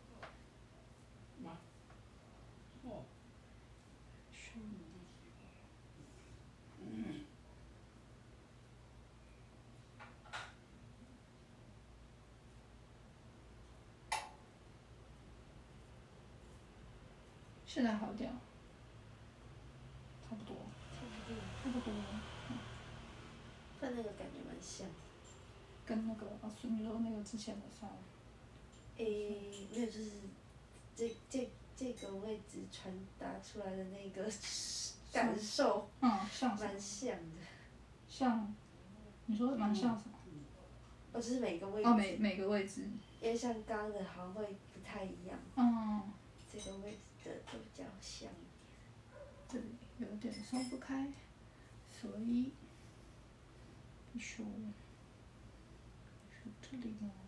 Speaker 2: 现在好点了，差不多。差不多。
Speaker 3: 但那个感觉蛮像。
Speaker 2: 跟那个你说那个之前的酸。
Speaker 3: 没有，就是这个位置传达出来的那个感受，
Speaker 2: 像
Speaker 3: 蛮像的。
Speaker 2: 像，你说蛮像什么？
Speaker 3: 就是每个位置。
Speaker 2: 哦，每个位置。
Speaker 3: 因为像刚刚的好像会不太一样。这个位置的就比较像。
Speaker 2: 这里有点松不开，所以必须是这里吗？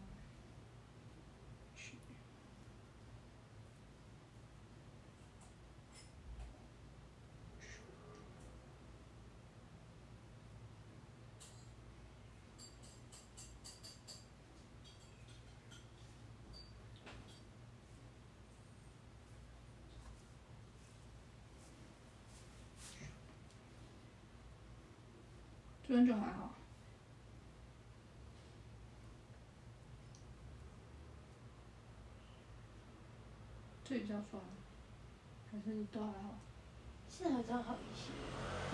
Speaker 2: 这边就还好。这里比较酸，还是都还好。
Speaker 3: 现在好像好一些。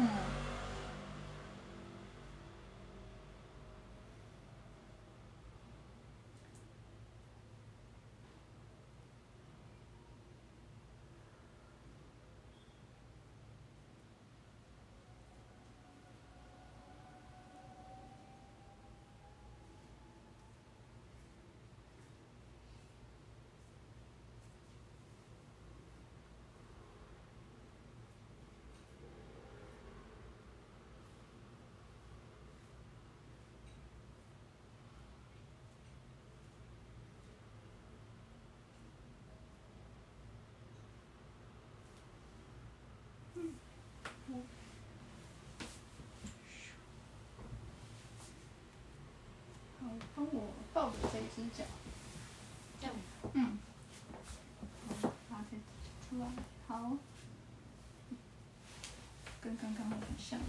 Speaker 2: 好，帮我抱着这只脚。
Speaker 3: 这样。
Speaker 2: 好，把这只出来。好。跟刚刚很像。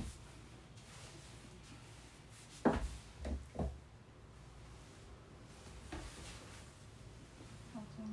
Speaker 2: 好重。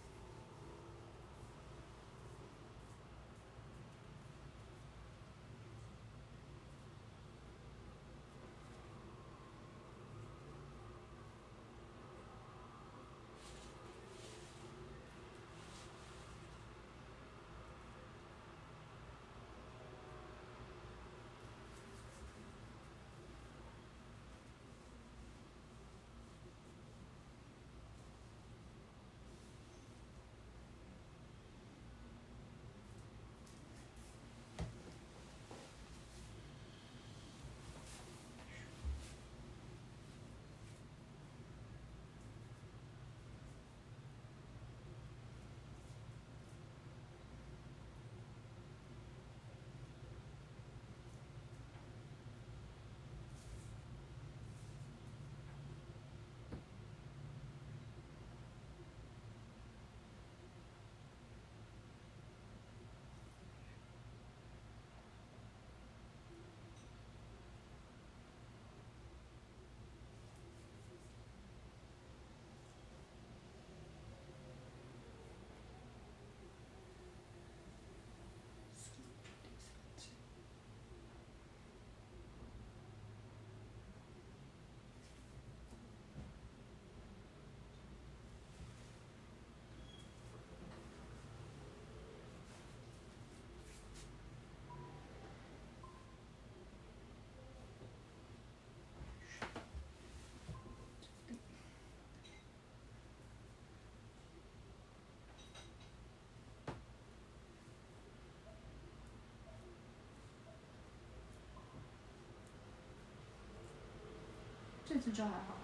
Speaker 2: 这只就还好。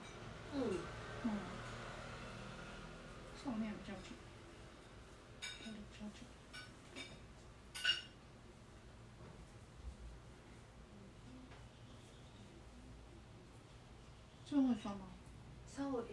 Speaker 2: 上面比较紧，这里比较紧。 很酸吗？
Speaker 1: 稍微。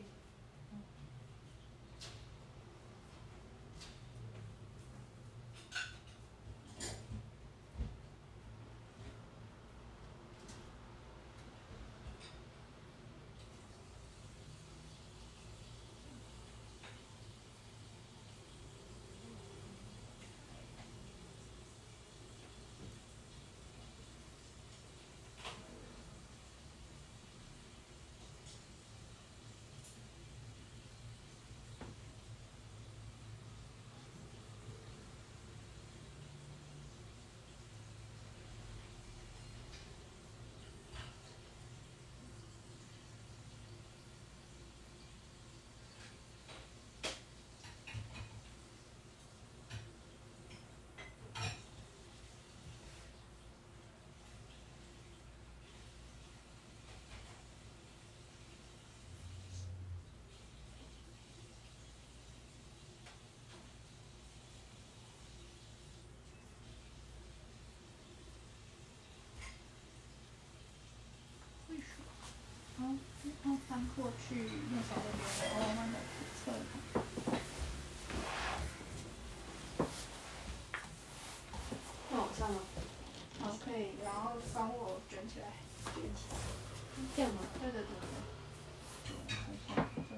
Speaker 2: 然后翻过去右手这边，然后慢慢的侧看。
Speaker 1: 那往上吗？
Speaker 2: 好，可以，然后帮我卷起来，卷起来。
Speaker 1: 这样吗？
Speaker 2: 对对对对。对。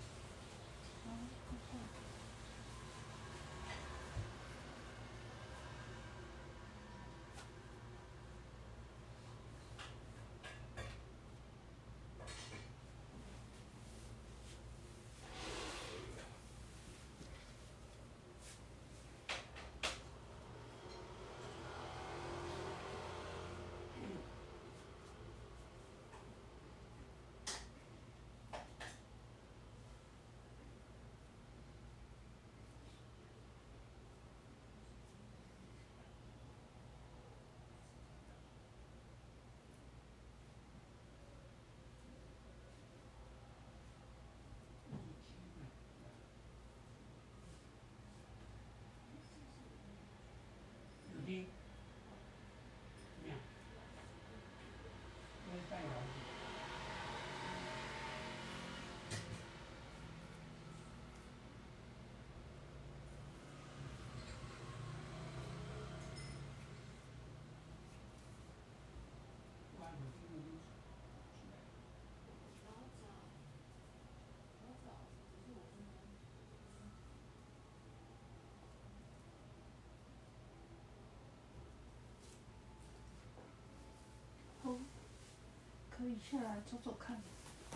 Speaker 2: 可以下来走走看。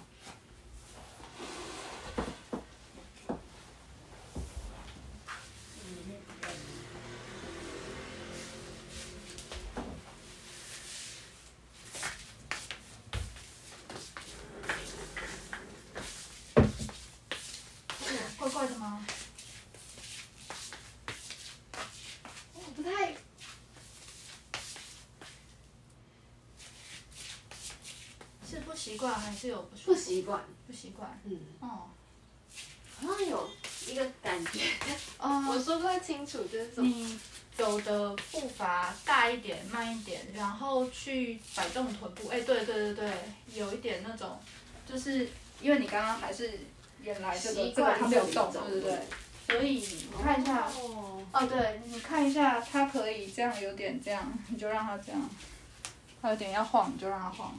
Speaker 2: 怪怪的吗？
Speaker 1: 不太。
Speaker 2: 是不习惯还是有
Speaker 1: 不习惯？
Speaker 2: 不习惯。
Speaker 1: 嗯。
Speaker 2: 哦。
Speaker 1: 好像有一个感觉，我说不太清楚，就是说
Speaker 2: 你走的步伐大一点、慢一点，然后去摆动臀部。哎，对对对对，有一点那种，就是因为你刚刚还是原来这个它没有动，对对对，所以你看一下，哦对，你看一下，它可以这样，有点这样，你就让它这样，它有点要晃，你就让它晃。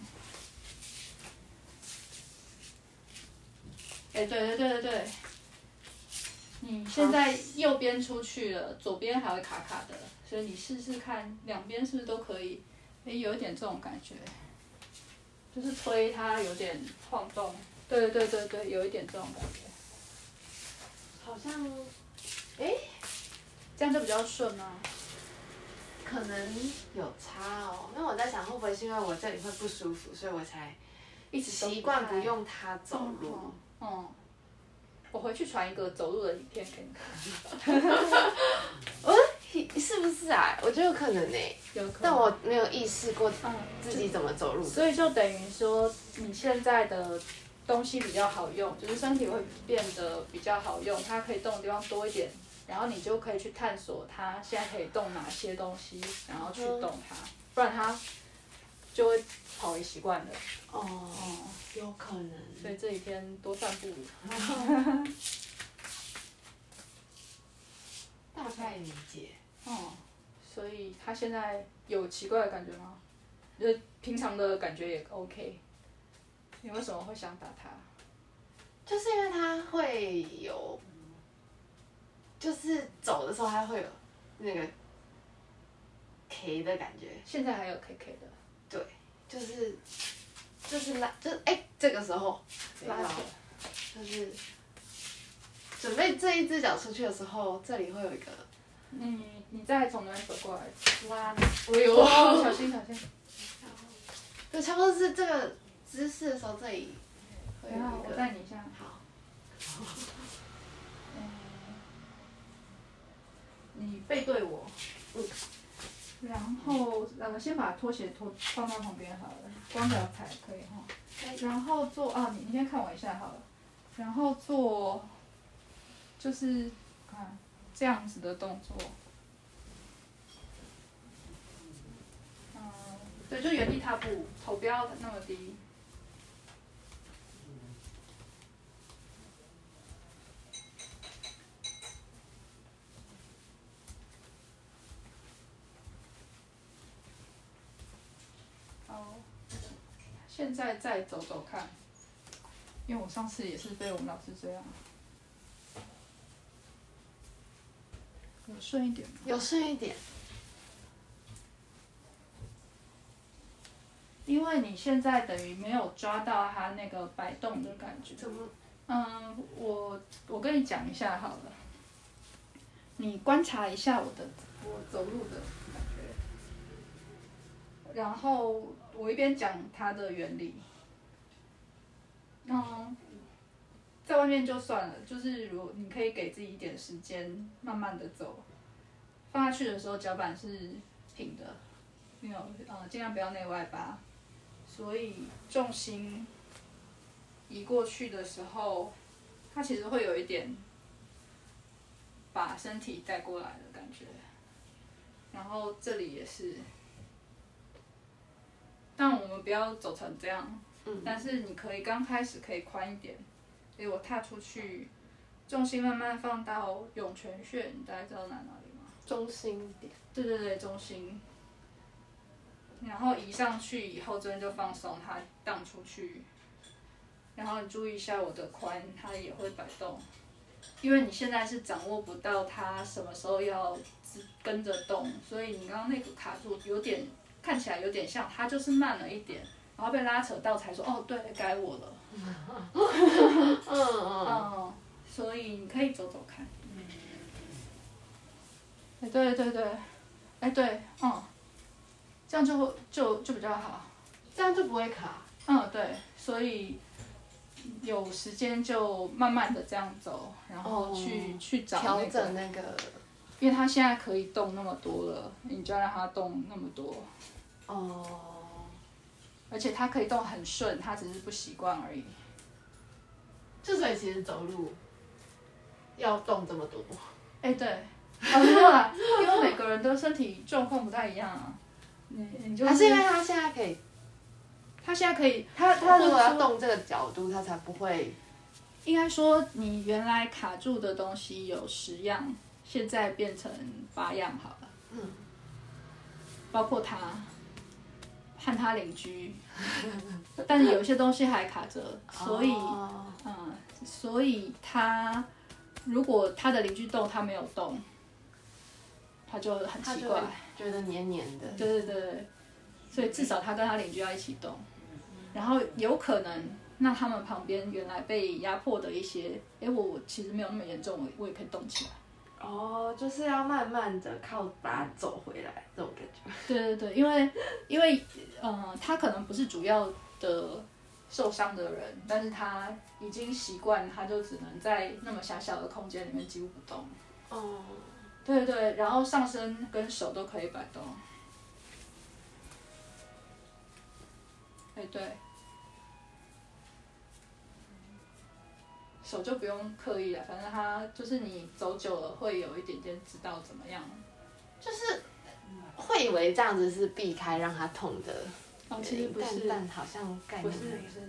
Speaker 2: 哎，对对对对对。你现在右边出去了，左边还会卡卡的，所以你试试看，两边是不是都可以？哎，有一点这种感觉，就是推它有点晃动。对对对对，有一点这种感觉。
Speaker 1: 好像，哎，
Speaker 2: 这样就比较顺吗？
Speaker 1: 可能有差哦，因为我在想会不会是因为我这里会不舒服，所以我才
Speaker 2: 一直
Speaker 1: 习惯不用它走路。
Speaker 2: 我回去传一个走路的影片给你看。
Speaker 1: 是不是啊？我觉得有可能呢。
Speaker 2: 有可能。
Speaker 1: 但我没有意识过自己怎么走路。
Speaker 2: 所以就等于说，你现在的东西比较好用，就是身体会变得比较好用，它可以动的地方多一点，然后你就可以去探索它现在可以动哪些东西，然后去动它，不然它就会跑回习惯了。
Speaker 1: 哦，有可能。
Speaker 2: 所以这几天多散步。
Speaker 1: 大概理解。
Speaker 2: 所以他现在有奇怪的感觉吗？就是平常的感觉也 OK。你为什么会想打他？
Speaker 1: 就是因为他会有，就是走的时候他会有那个 K 的感觉。
Speaker 2: 现在还有 KK 的。
Speaker 1: 对，就是拉，就是这个时候拉起来，就是准备这一只脚出去的时候，这里会有一个。
Speaker 2: 你再从那边走过来，
Speaker 1: 拉。哎呦！
Speaker 2: 小心小心。
Speaker 1: 对，差不多是这个姿势的时候，这里会有一个。
Speaker 2: 我带你一下。
Speaker 1: 好。
Speaker 2: 你背对我。然后先把拖鞋放到旁边好了，光脚踩可以哈。然后做你先看我一下好了。然后做，就是看这样子的动作。对，就原地踏步，头不要那么低。好，现在再走走看，因为我上次也是被我们老师这样。有顺一点吗？
Speaker 1: 有顺一点。
Speaker 2: 因为你现在等于没有抓到它那个摆动的感觉。
Speaker 1: 怎么？
Speaker 2: 我跟你讲一下好了。你观察一下我走路的感觉。然后我一边讲它的原理。在外面就算了，就是如果你可以给自己一点时间，慢慢的走。放下去的时候，脚板是平的，没有尽量不要内外八。所以重心移过去的时候，它其实会有一点把身体带过来的感觉。然后这里也是，但我们不要走成这样。但是你可以刚开始可以宽一点，所以我踏出去，重心慢慢放到涌泉穴，你大概知道哪里吗？
Speaker 1: 中心点。
Speaker 2: 对，中心。然后移上去以后，这边就放松，它荡出去。然后你注意一下我的髋，它也会摆动，因为你现在是掌握不到它什么时候要跟着动，所以你刚刚那个卡住，看起来有点像，它就是慢了一点，然后被拉扯到才说哦，对，该我了。所以你可以走走看。对，对，这样就比较好，
Speaker 1: 这样就不会卡。
Speaker 2: 对，所以有时间就慢慢的这样走，然后去找
Speaker 1: 调整那个，
Speaker 2: 因为他现在可以动那么多了，你就要让他动那么多。而且他可以动很顺，他只是不习惯而已。
Speaker 1: 所以其实走路要动这么多。
Speaker 2: 对，没有啦，因为每个人的身体状况不太一样啊。你就是。
Speaker 1: 还是因为他现在可以，他如果要动这个角度，他才不会。
Speaker 2: 应该说，你原来卡住的东西有10样，现在变成8样好了。包括他和他邻居，但是有些东西还卡着，所以他如果他的邻居动，他没有动，他就很奇怪，
Speaker 1: 觉得黏黏的。
Speaker 2: 对，所以至少他跟他邻居要一起动，然后有可能那他们旁边原来被压迫的一些，我其实没有那么严重，我也可以动起来。
Speaker 1: 就是要慢慢的靠把它走回来这种感
Speaker 2: 觉。对，因为他可能不是主要的受伤的人，但是他已经习惯，他就只能在那么狭小的空间里面几乎不动。对，然后上身跟手都可以摆动。对。手就不用刻意了，反正它就是你走久了会有一点点知道怎么样。
Speaker 1: 就是会以为这样子是避开让它痛的
Speaker 2: 哦，其实不是，
Speaker 1: 但好像概
Speaker 2: 不是
Speaker 1: 念
Speaker 2: 不是。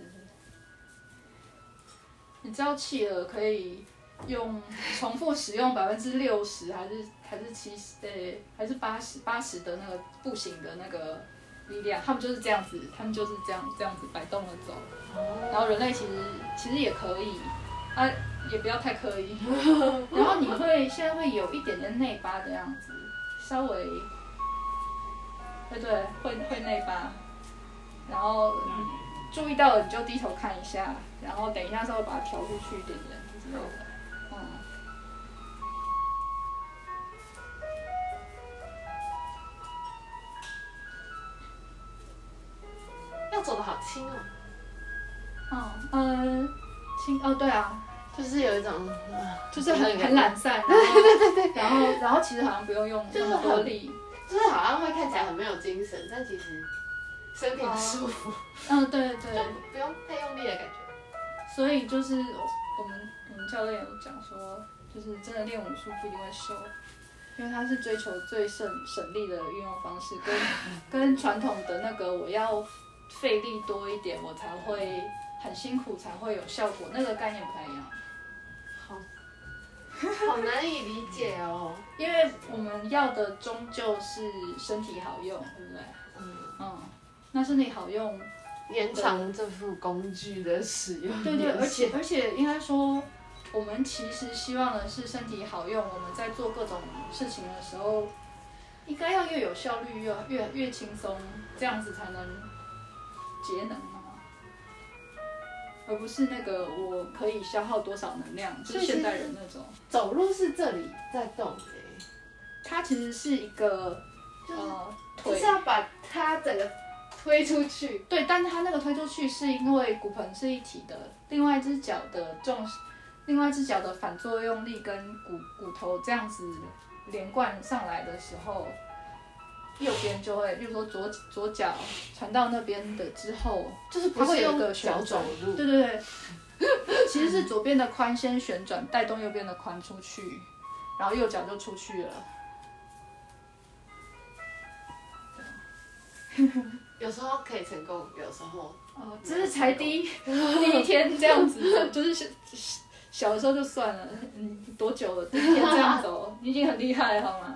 Speaker 2: 你知道企鹅可以用重复使用60%还是70%还是80%的那个步行的那个力量，他们就是这样子，他们就是这样子摆动的走。然后人类其实也可以，啊，也不要太刻意。然后现在会有一点点内八的样子，稍微，对，会内八。然后注意到了你就低头看一下，然后等一下稍微把它调出去一点点之类的。
Speaker 1: 要走的好轻哦。
Speaker 2: 轻哦，对啊，
Speaker 1: 就是有一种，
Speaker 2: 就是很懒散，对，然后其实好像不用那么多力，
Speaker 1: 就是好像会看起来很没有精神，但其实身体很舒服。
Speaker 2: 对，
Speaker 1: 就不用太用力的感觉。
Speaker 2: 所以就是我们教练有讲说，就是真的练武术不一定会瘦，因为他是追求最省力的运用方式，跟传统的那个我要费力多一点，我才会很辛苦才会有效果，那个概念不太一样。
Speaker 1: 好难以理解哦。
Speaker 2: 因为我们要的终究是身体好用，对不对？那身体好用，
Speaker 1: 延长这副工具的使用。
Speaker 2: 对，而且应该说，我们其实希望的是身体好用，我们在做各种事情的时候，应该要越有效率，越轻松，这样子才能节能嘛，而不是那个我可以消耗多少能量，就是现代人那种。
Speaker 1: 走路是这里在动的，
Speaker 2: 它其实是一个
Speaker 1: 就是要把它整个推出去。
Speaker 2: 对，但它那个推出去是因为骨盆是一体的，另外一只脚的反作用力跟骨头这样子连贯上来的时候，右边就会，例如说左脚传到那边的之后，
Speaker 1: 就是
Speaker 2: 它会有一个旋转。对，其实是左边的髋先旋转，带动右边的髋出去，然后右脚就出去了。
Speaker 1: 有时候可以成功，有时候
Speaker 2: 这是才第一天这样子，就是小的时候就算了，多久了？第一天这样走，你已经很厉害了，好吗？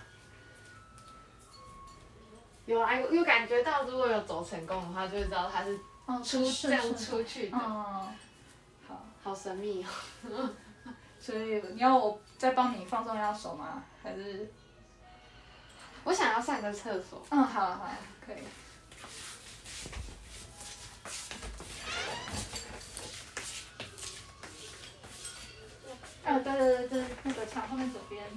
Speaker 1: 有啊，有感觉到，如果有走成功的话，就会知道它是这样出去的。好神秘哦。
Speaker 2: 所以你要我再帮你放松一下手吗？还是？
Speaker 1: 我想要上个厕所。
Speaker 2: 好，可以。对，那个墙后面左边。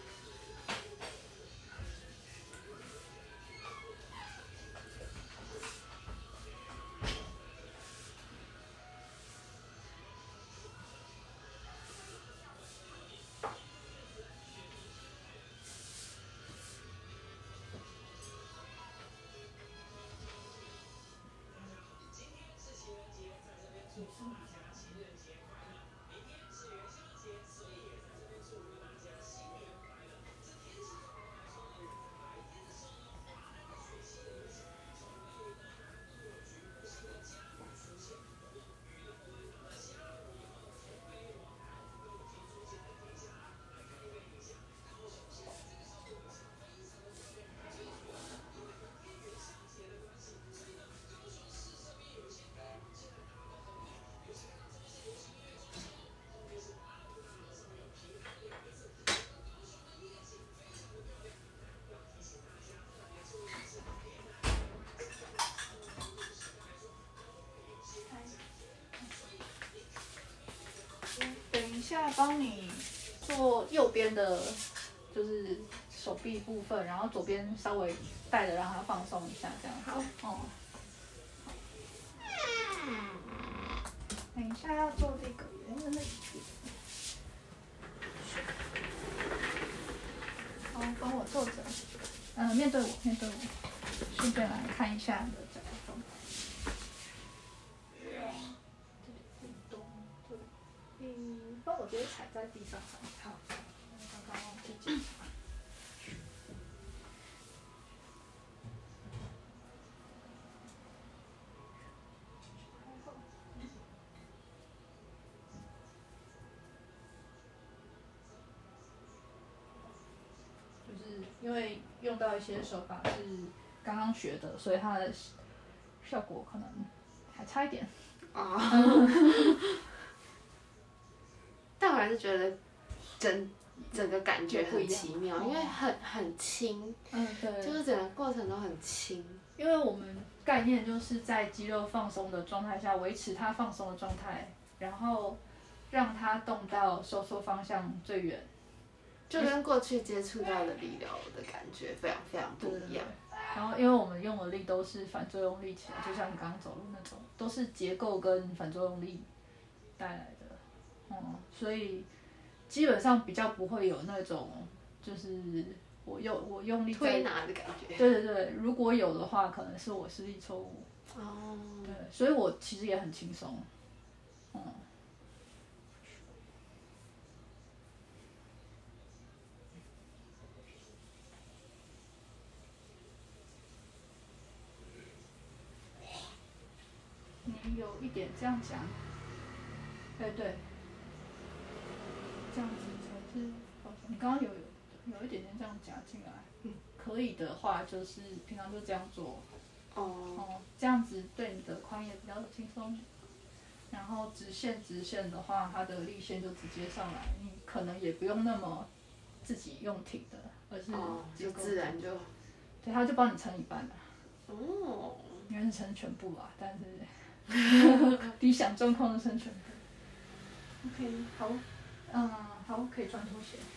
Speaker 2: 等一下，帮你做右边的，就是手臂部分，然后左边稍微带着让它放松一下，这样。好。等一下要做这个圆圆的椅子。好，帮我坐着。面对我，顺便来看一下你的脚的状态。帮我直接踩在地上。好。刚刚忘记检查。 因为用到一些手法是刚刚学的，所以它的效果可能还差一点。
Speaker 1: 啊。但我还是觉得整个感觉很奇妙，因为很轻，
Speaker 2: 对，
Speaker 1: 就是整个过程都很轻。
Speaker 2: 因为我们概念就是在肌肉放松的状态下维持它放松的状态，然后让它动到收缩方向最远，
Speaker 1: 就跟过去接触到的力疗的感觉非常非常不一样。
Speaker 2: 然后因为我们用的力都是反作用力起来，就像你刚刚走路那种，都是结构跟反作用力带来的，所以基本上比较不会有那种就是我用力
Speaker 1: 推拿的感觉。
Speaker 2: 对对对，如果有的话，可能是我施力错误。
Speaker 1: 哦。
Speaker 2: 对，所以我其实也很轻松。你有一点这样讲，对，这样子才是放松。你刚刚有一点点这样夹进来，可以的话就是平常就这样做。这样子对你的髋也比较轻松。然后直线的话，它的力线就直接上来，你可能也不用那么自己用挺的，而是
Speaker 1: 就自然就。
Speaker 2: 对，它就帮你撑一半了。应该是撑全部啦，但是理想状况是撑全部。OK， 好，好，可以穿拖鞋。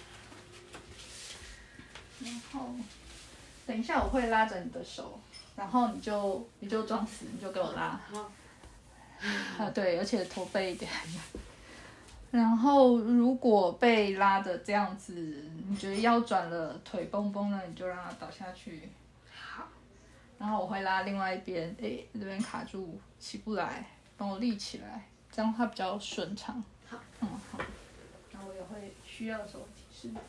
Speaker 2: 然后，等一下我会拉着你的手，然后你就装死，你就给我拉。对，而且驼背一点。然后如果被拉的这样子，你觉得腰转了，腿绷绷了，你就让它倒下去。
Speaker 1: 好。
Speaker 2: 然后我会拉另外一边，这边卡住，起不来，帮我立起来，这样它比较顺畅。
Speaker 1: 好。
Speaker 2: 好。然后我也会需要的时候提示。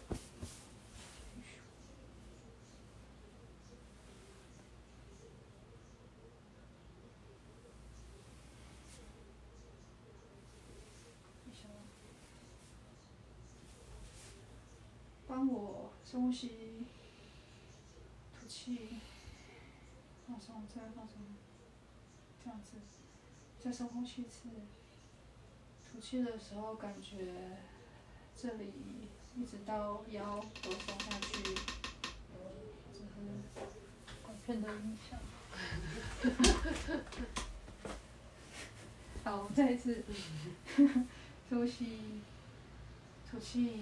Speaker 2: 帮我深呼吸，吐气，放松，再放松，这样子，再深呼吸一次。吐气的时候，感觉这里一直到腰都松下去，这是管片的影响。好，再一次，呼吸，吐气。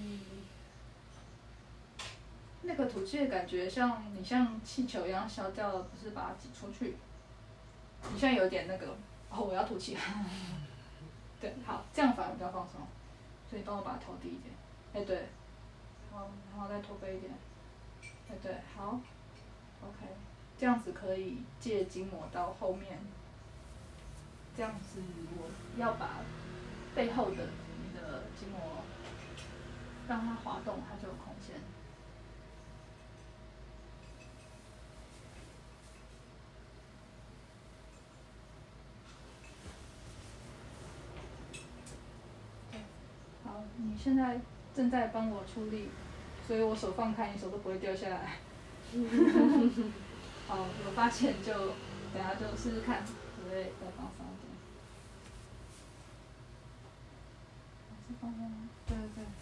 Speaker 2: 那个吐气的感觉像气球一样消掉了，不是把它挤出去。你现在有点那个，我要吐气。对，好，这样反而比较放松。所以帮我把头低一点。对。好，然后再驼背一点。对，好。OK， 这样子可以借筋膜到后面。这样子我要把背后的你的筋膜让它滑动，它就有空间。好，你现在正在帮我出力，所以我手放开，你手都不会掉下来。好，有发现就等下就试试看，对，再放松一点。再放松，对。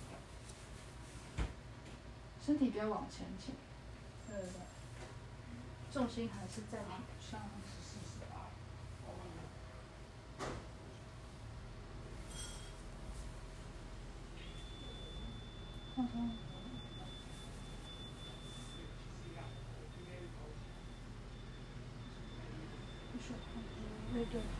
Speaker 2: 身体不要往前倾，对，重心还是在腿上。放松。对。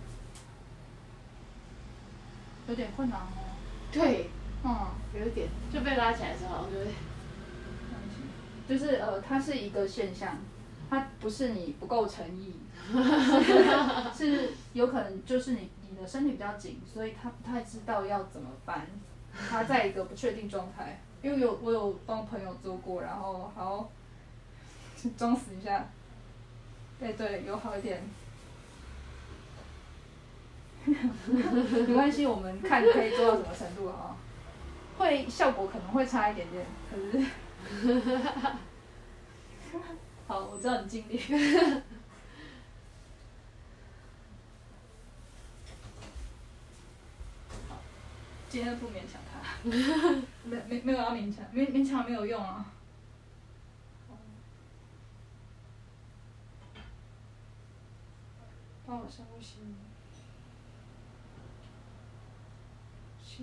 Speaker 2: 有点困难哦。
Speaker 1: 对。有一点，就被拉起来的时候，就会。
Speaker 2: 就是它是一个现象，它不是你不够诚意，是有可能就是你的身体比较紧，所以他不太知道要怎么办，他在一个不确定状态。因为我有帮朋友做过，然后好装死一下，对，有好一点。没关系，我们看可以做到什么程度啊？会效果可能会差一点点，可是好，我知道你尽力。今天不勉强他，没有要勉强，勉强没有用啊。帮我深呼吸，吸。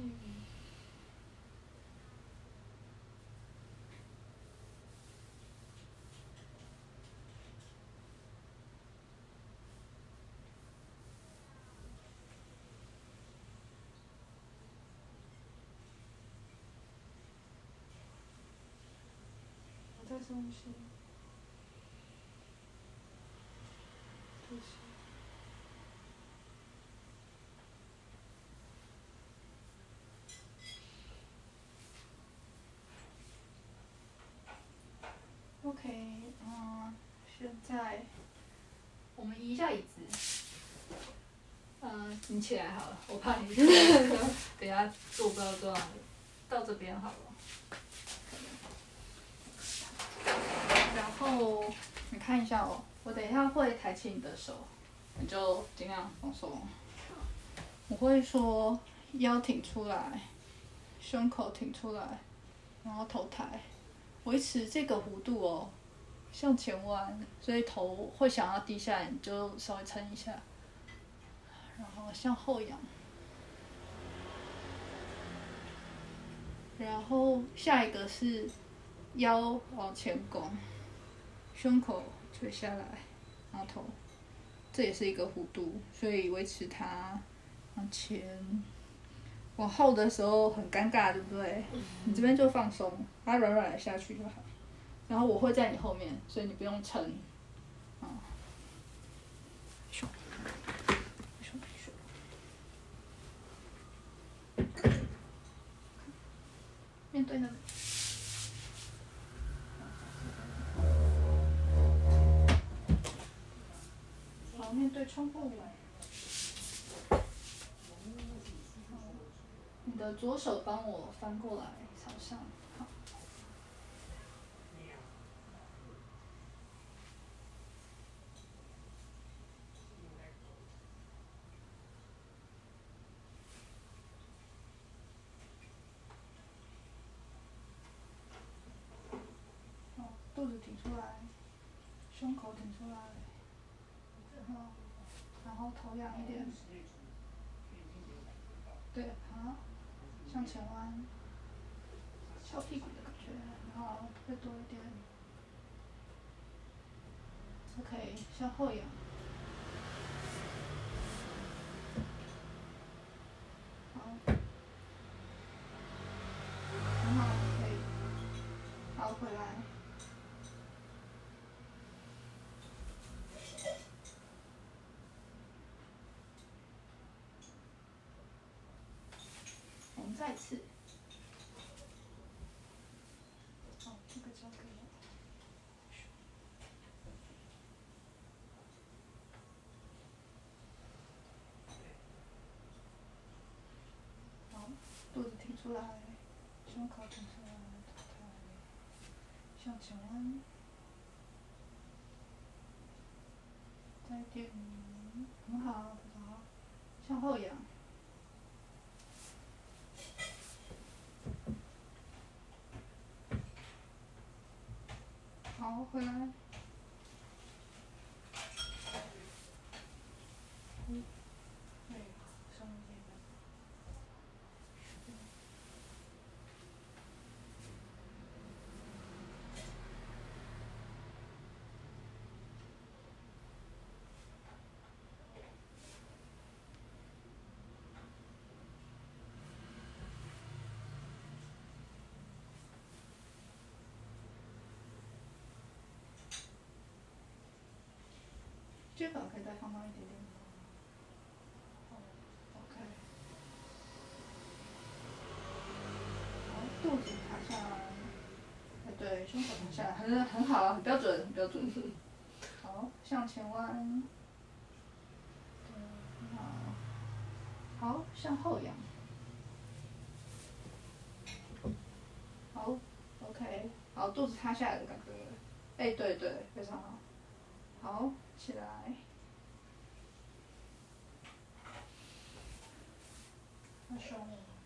Speaker 2: 再深呼吸，吐气。OK， 现在我们移一下椅子。你起来好了，我怕你等下坐不知道坐哪里，到这边好了。然后你看一下哦，我等一下会抬起你的手，你就尽量放松。我会说腰挺出来，胸口挺出来，然后头抬，维持这个弧度哦，向前弯，所以头会想要低下来，你就稍微撑一下，然后向后仰。然后下一个是腰往前拱，胸口垂下来，然后头，这也是一个弧度，所以维持它往前。往后的时候很尴尬，对不对？你这边就放松，它软软的下去就好。然后我会在你后面，所以你不用撑。咻，咻咻。面对那个。好，面对窗户。你的左手帮我翻过来朝上，好。好，肚子挺出来，胸口挺出来，然后头仰一点。对，好，向前弯，翘屁股的感觉，然后再多一点。OK， 向后仰。好，很好，可以。好，回来。我们再次。好，这个交给我。好，肚子挺出来，胸口挺出来，头抬，向前弯。再点，很好，好，向后仰。好，回来。对，上一点。肩膀可以再放高一点点。好 ，OK。好，肚子抬下来。对，胸口抬下来，很好，很标准，很标准。好，向前弯。对，很好。好，向后仰。好 ，OK， 好， 好，肚子塌下来的感觉。哎，对对，非常好。好，起来。那胸。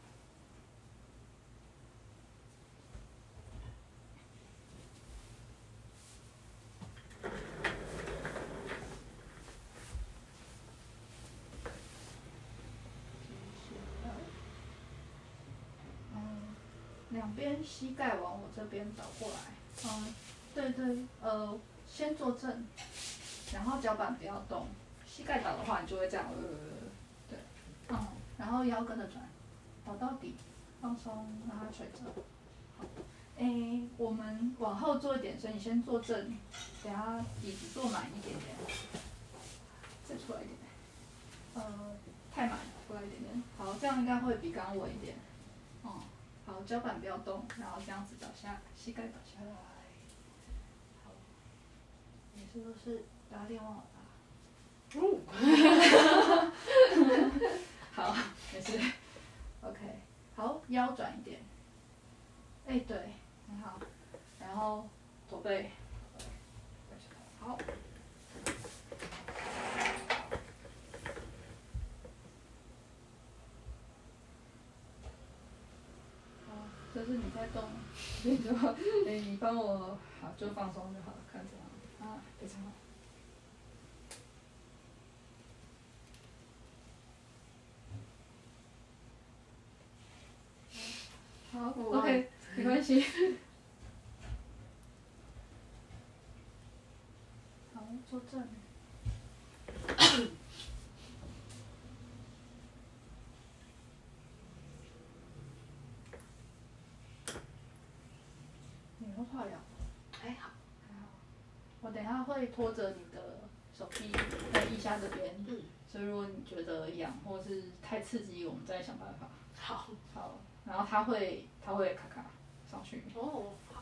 Speaker 2: 两边膝盖往我这边倒过来。对对，先坐正，然后脚板不要动。膝盖倒的话，你就会这样，对，然后腰跟着转，倒到底，放松，让它垂着。好，我们往后坐一点，所以你先坐正，等下椅子坐满一点点，再出来一点，太满，出来一点点。好，这样应该会比刚刚稳一点。好，脚板不要动，然后这样子倒下，膝盖倒下来。好，你是不是打脸忘了打？好，没事。OK， 好，腰转一点。哎，对，很好。然后左背。好。这是你在动，所以就，你帮我，好，就放松就好了，看这样，非常好。好 ，OK， 没关系。好，坐正。你会怕痒？
Speaker 1: 还好。
Speaker 2: 我等一下会拖着你的手臂在腋下这边，所以如果你觉得痒或是太刺激，我们再想办法。
Speaker 1: 好。
Speaker 2: 好，然后它会卡卡上去。
Speaker 1: 哦，好。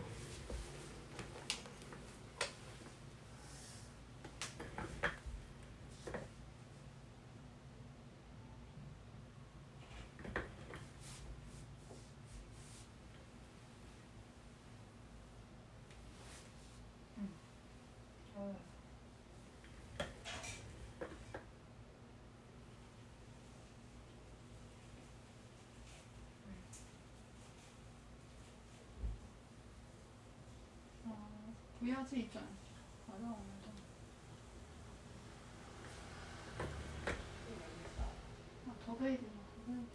Speaker 2: 不要自己转，好，让我们转。头可以点吗？头可以点。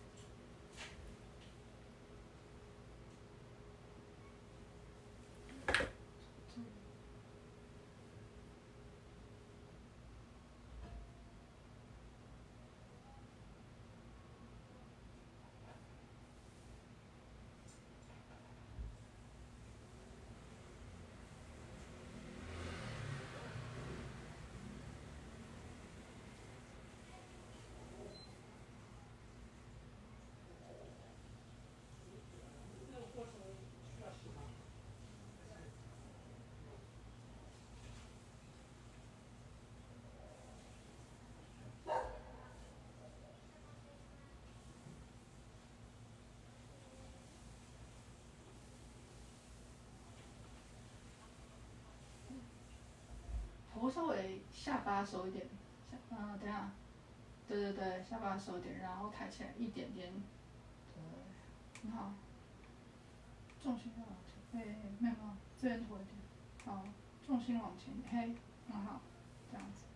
Speaker 2: 头稍微下巴收一点，等一下，对，下巴收一点，然后抬起来一点点，对，很好。重心往前，没有，这边拖一点，好，重心往前，嘿，很好，这样子。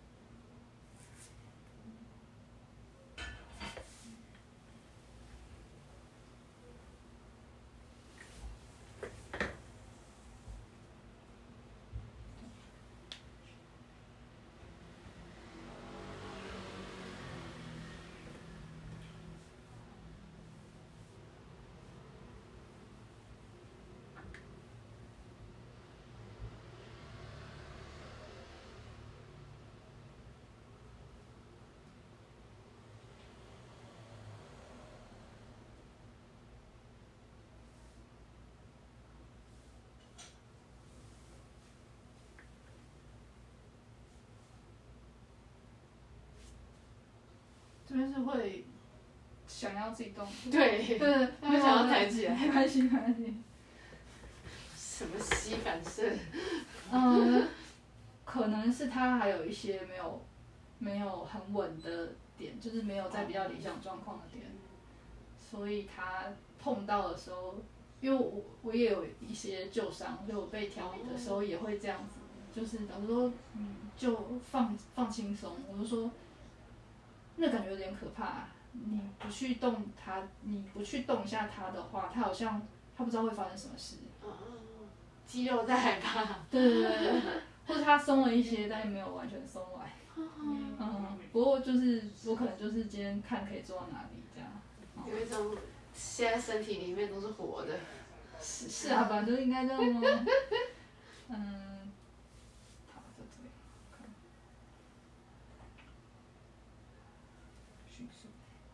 Speaker 2: 这边是会想要自己动，
Speaker 1: 对，
Speaker 2: 对，
Speaker 1: 会想要抬起来，
Speaker 2: 没关系。
Speaker 1: 什么吸反射？
Speaker 2: 可能是他还有一些没有很稳的点，就是没有在比较理想状况的点，所以他碰到的时候，因为我也有一些旧伤，就我被调理的时候也会这样子，就是老师说就放轻松，我就说那感觉有点可怕，你不去动它，你不去动一下它的话，它好像它不知道会发生什么事。
Speaker 1: 肌肉在害怕。
Speaker 2: 对，或者它松了一些，但也没有完全松完。不过就是我可能就是今天看可以做到哪里这样。
Speaker 1: 有一种现在身体里面都是活的。
Speaker 2: 是啊，本来就应该这样吗？好，在这里看，迅速。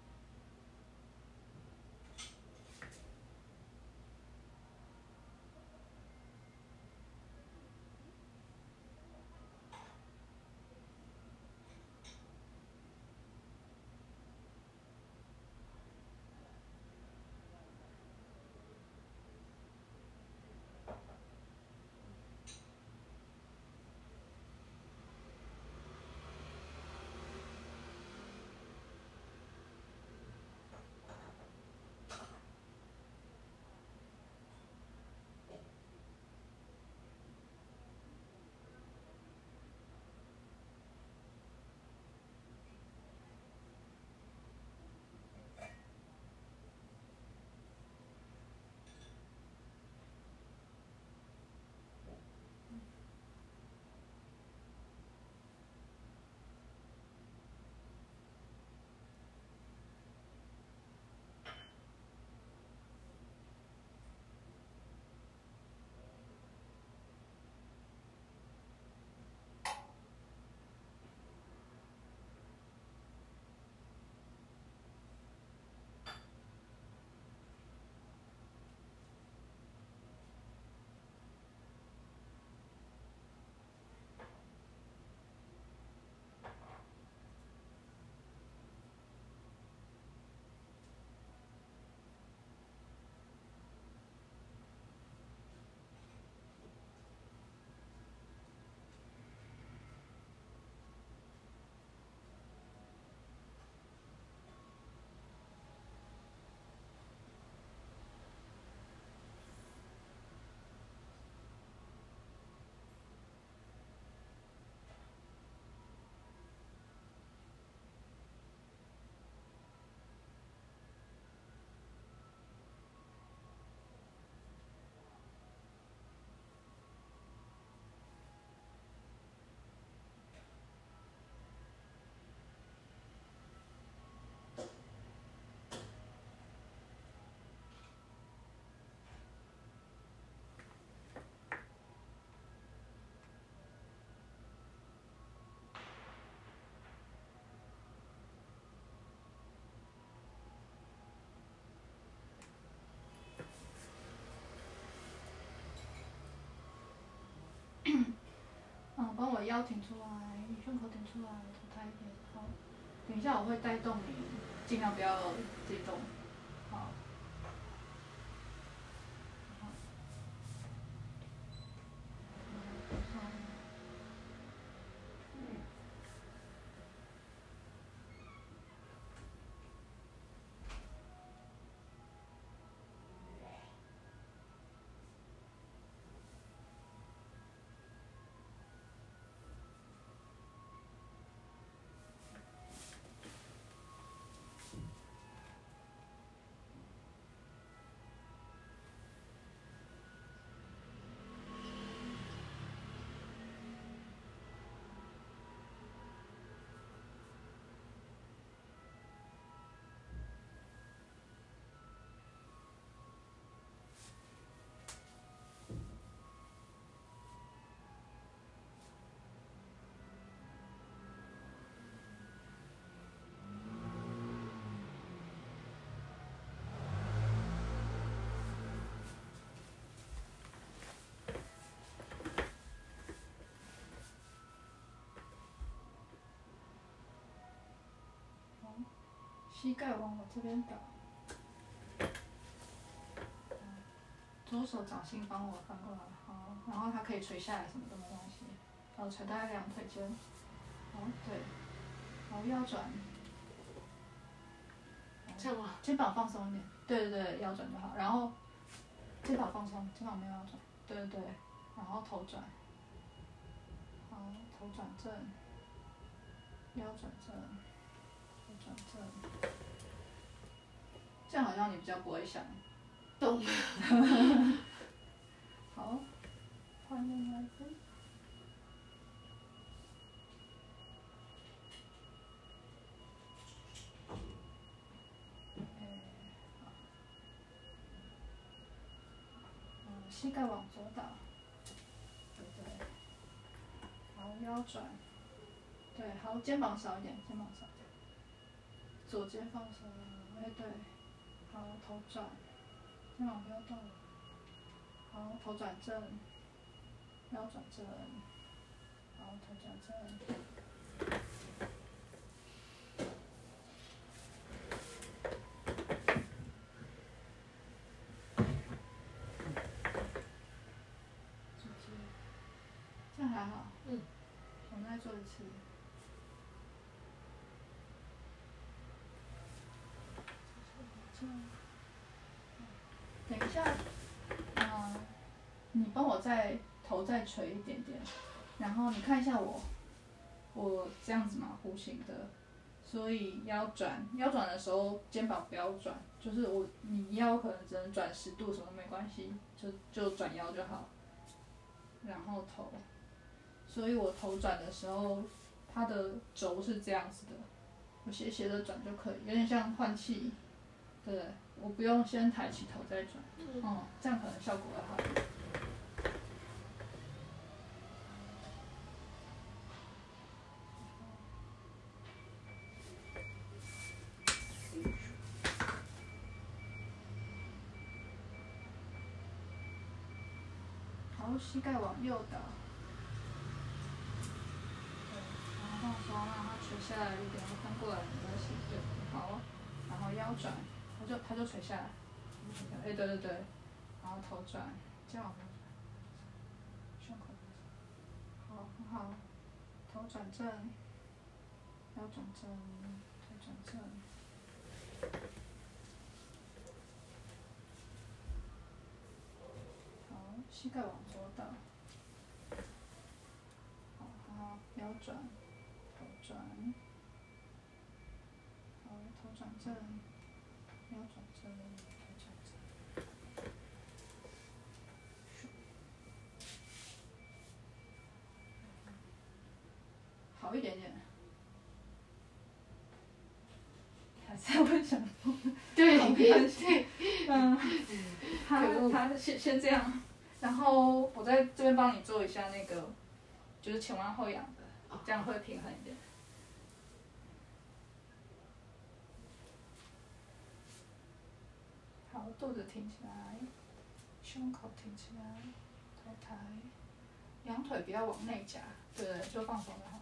Speaker 2: 帮我腰挺出来，胸口挺出来，头抬一点。好，等一下我会带动你，尽量不要激动。好。膝盖往我这边倒。 左手掌心帮我翻过来，好，然后它可以垂下来，什么都没关系。然后垂大概两腿间，好，对，好腰转，
Speaker 1: 这样吗？
Speaker 2: 肩膀放松一点，对对对，腰转就好。然后肩膀放松，肩膀没有腰转，对对对，然后头转，好，头转正，腰转正，头转正，这样好像你比较不会想。
Speaker 1: 懂。
Speaker 2: 好，换另外一边。膝盖往左倒，对对。好，腰转，对，好，肩膀少一点，肩膀少一点。左肩放松，哎对，好，头转，肩膀不要动。好，头转正，腰转正，好，头转正。这样还好。
Speaker 1: 嗯。
Speaker 2: 我们再做一次。等一下，你帮我头再垂一点点，然后你看一下我这样子嘛，弧形的，所以腰转的时候肩膀不要转，就是你腰可能只能转10度，什么没关系，就转腰就好。然后头，所以我头转的时候，它的轴是这样子的，我斜斜的转就可以，有点像换气，对，我不用先抬起头再转，这样可能效果会好一点。好，膝盖往右倒，对，然后放松，让它垂下来一点，翻过来没关系，对，好，然后腰转，它就垂下来，哎，对对对，然后头转，肩膀不要转，胸口，好，很好，头转正，腰转正，腿转正。膝盖往左倒，好，腰转，头转，好，头转正，腰转正，腿转正，好一点点，还是会想
Speaker 1: 对，
Speaker 2: 对，他先这样。然后我在这边帮你做一下那个，就是前弯后仰的，这样会平衡一点。好，肚子挺起来，胸口挺起来，头抬，两腿不要往内夹，对，就放松就好。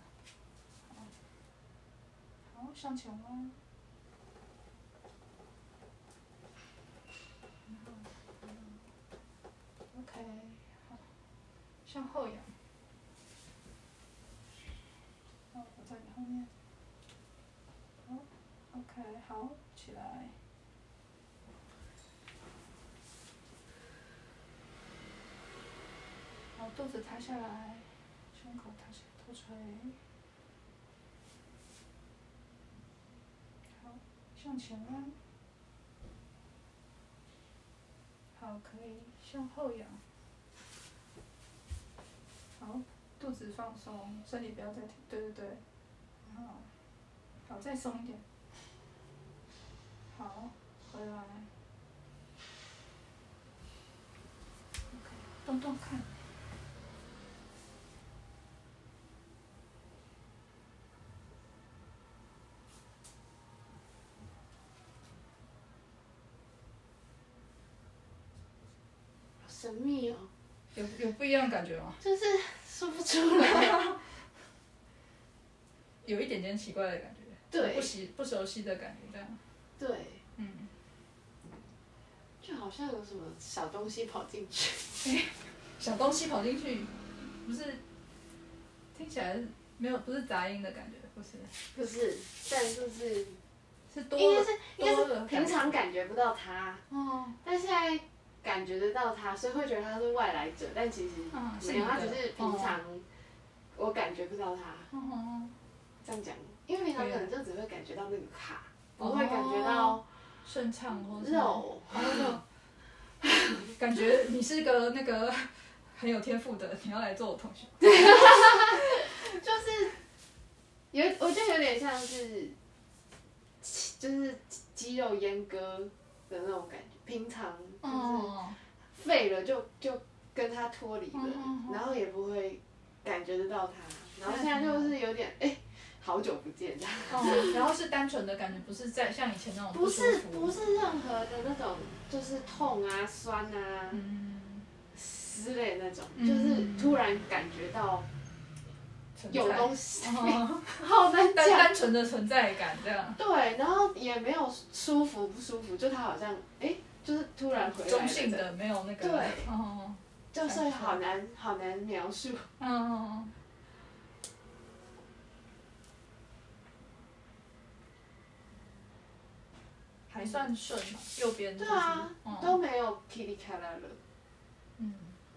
Speaker 2: 好，向前弯。OK， 好，向后仰。好，我在你后面。好 ，OK， 好，起来。好，肚子抬下来，胸口抬起来，头垂。好，向前弯。好，可以向后仰。好，肚子放松，身体不要再挺，对对对。好，再松一点。好，回来。OK， 动动看。
Speaker 1: 好神秘哦。
Speaker 2: 有不一样的感觉吗？
Speaker 1: 就是说不出来。
Speaker 2: 有一点点奇怪的感觉。
Speaker 1: 对。
Speaker 2: 不熟悉的感觉，这样。
Speaker 1: 对。 就好像有什么小东西跑进去。
Speaker 2: 小东西跑进去，不是听起来没有不是杂音的感觉，不是。
Speaker 1: 不是，但就是
Speaker 2: 多
Speaker 1: 应该是
Speaker 2: 的
Speaker 1: 平常感觉不到他，
Speaker 2: 哦，
Speaker 1: 但现在感觉得到他，所以会觉得他是外来者，但其实没有，他只是平常我感觉不到他。这样讲，因为平常可能就只会感觉到那个卡，不会感觉到
Speaker 2: 顺畅或者
Speaker 1: 肉。
Speaker 2: 感觉你是个那个很有天赋的，你要来做我同学。
Speaker 1: 就是我觉得有点像是，就是肌肉阉割的那种感觉。平常就是废了就跟他脱离了，然后也不会感觉得到他。然后现在就是有点好久不见这样。
Speaker 2: 然后是单纯的感觉，不是在像以前那种
Speaker 1: 不是任何的那种，就是痛啊、酸啊之类的那种，就是突然感觉到有东西，好难讲。
Speaker 2: 单纯的存在感这样。
Speaker 1: 对，然后也没有舒服不舒服，就他好像就是突然回来了。
Speaker 2: 中性的，没有那个。
Speaker 1: 对。就是好难描述。
Speaker 2: 还算顺嘛，右边就是。
Speaker 1: 对啊，都没有噼里啪啦了。对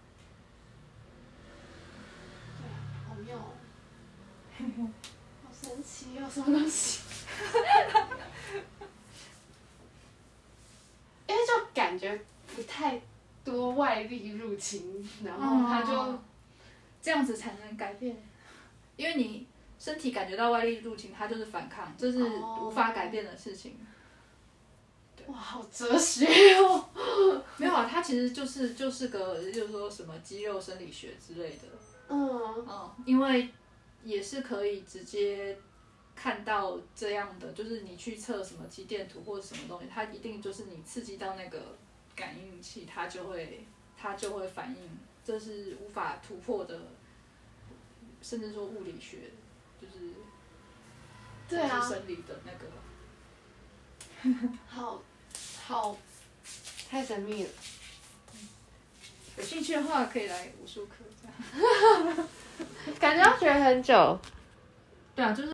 Speaker 1: 啊，好妙哦。好神奇哦，什么东西？因为就感觉不太多外力入侵，然后他就
Speaker 2: 这样子才能改变，因为你身体感觉到外力入侵，它就是反抗，这是无法改变的事情。
Speaker 1: 哇，好哲学哦！
Speaker 2: 没有啊，它其实就是个，就是说什么肌肉生理学之类的。因为也是可以直接看到这样的，就是你去测什么肌电图或者什么东西，它一定就是你刺激到那个感应器，它就会反应，这是无法突破的，甚至说物理学就是
Speaker 1: 对啊，
Speaker 2: 生理的那
Speaker 1: 个，好，太神秘了。
Speaker 2: 有兴趣的话可以来武术课这样。
Speaker 1: 感觉要学很久。
Speaker 2: 对啊，就是。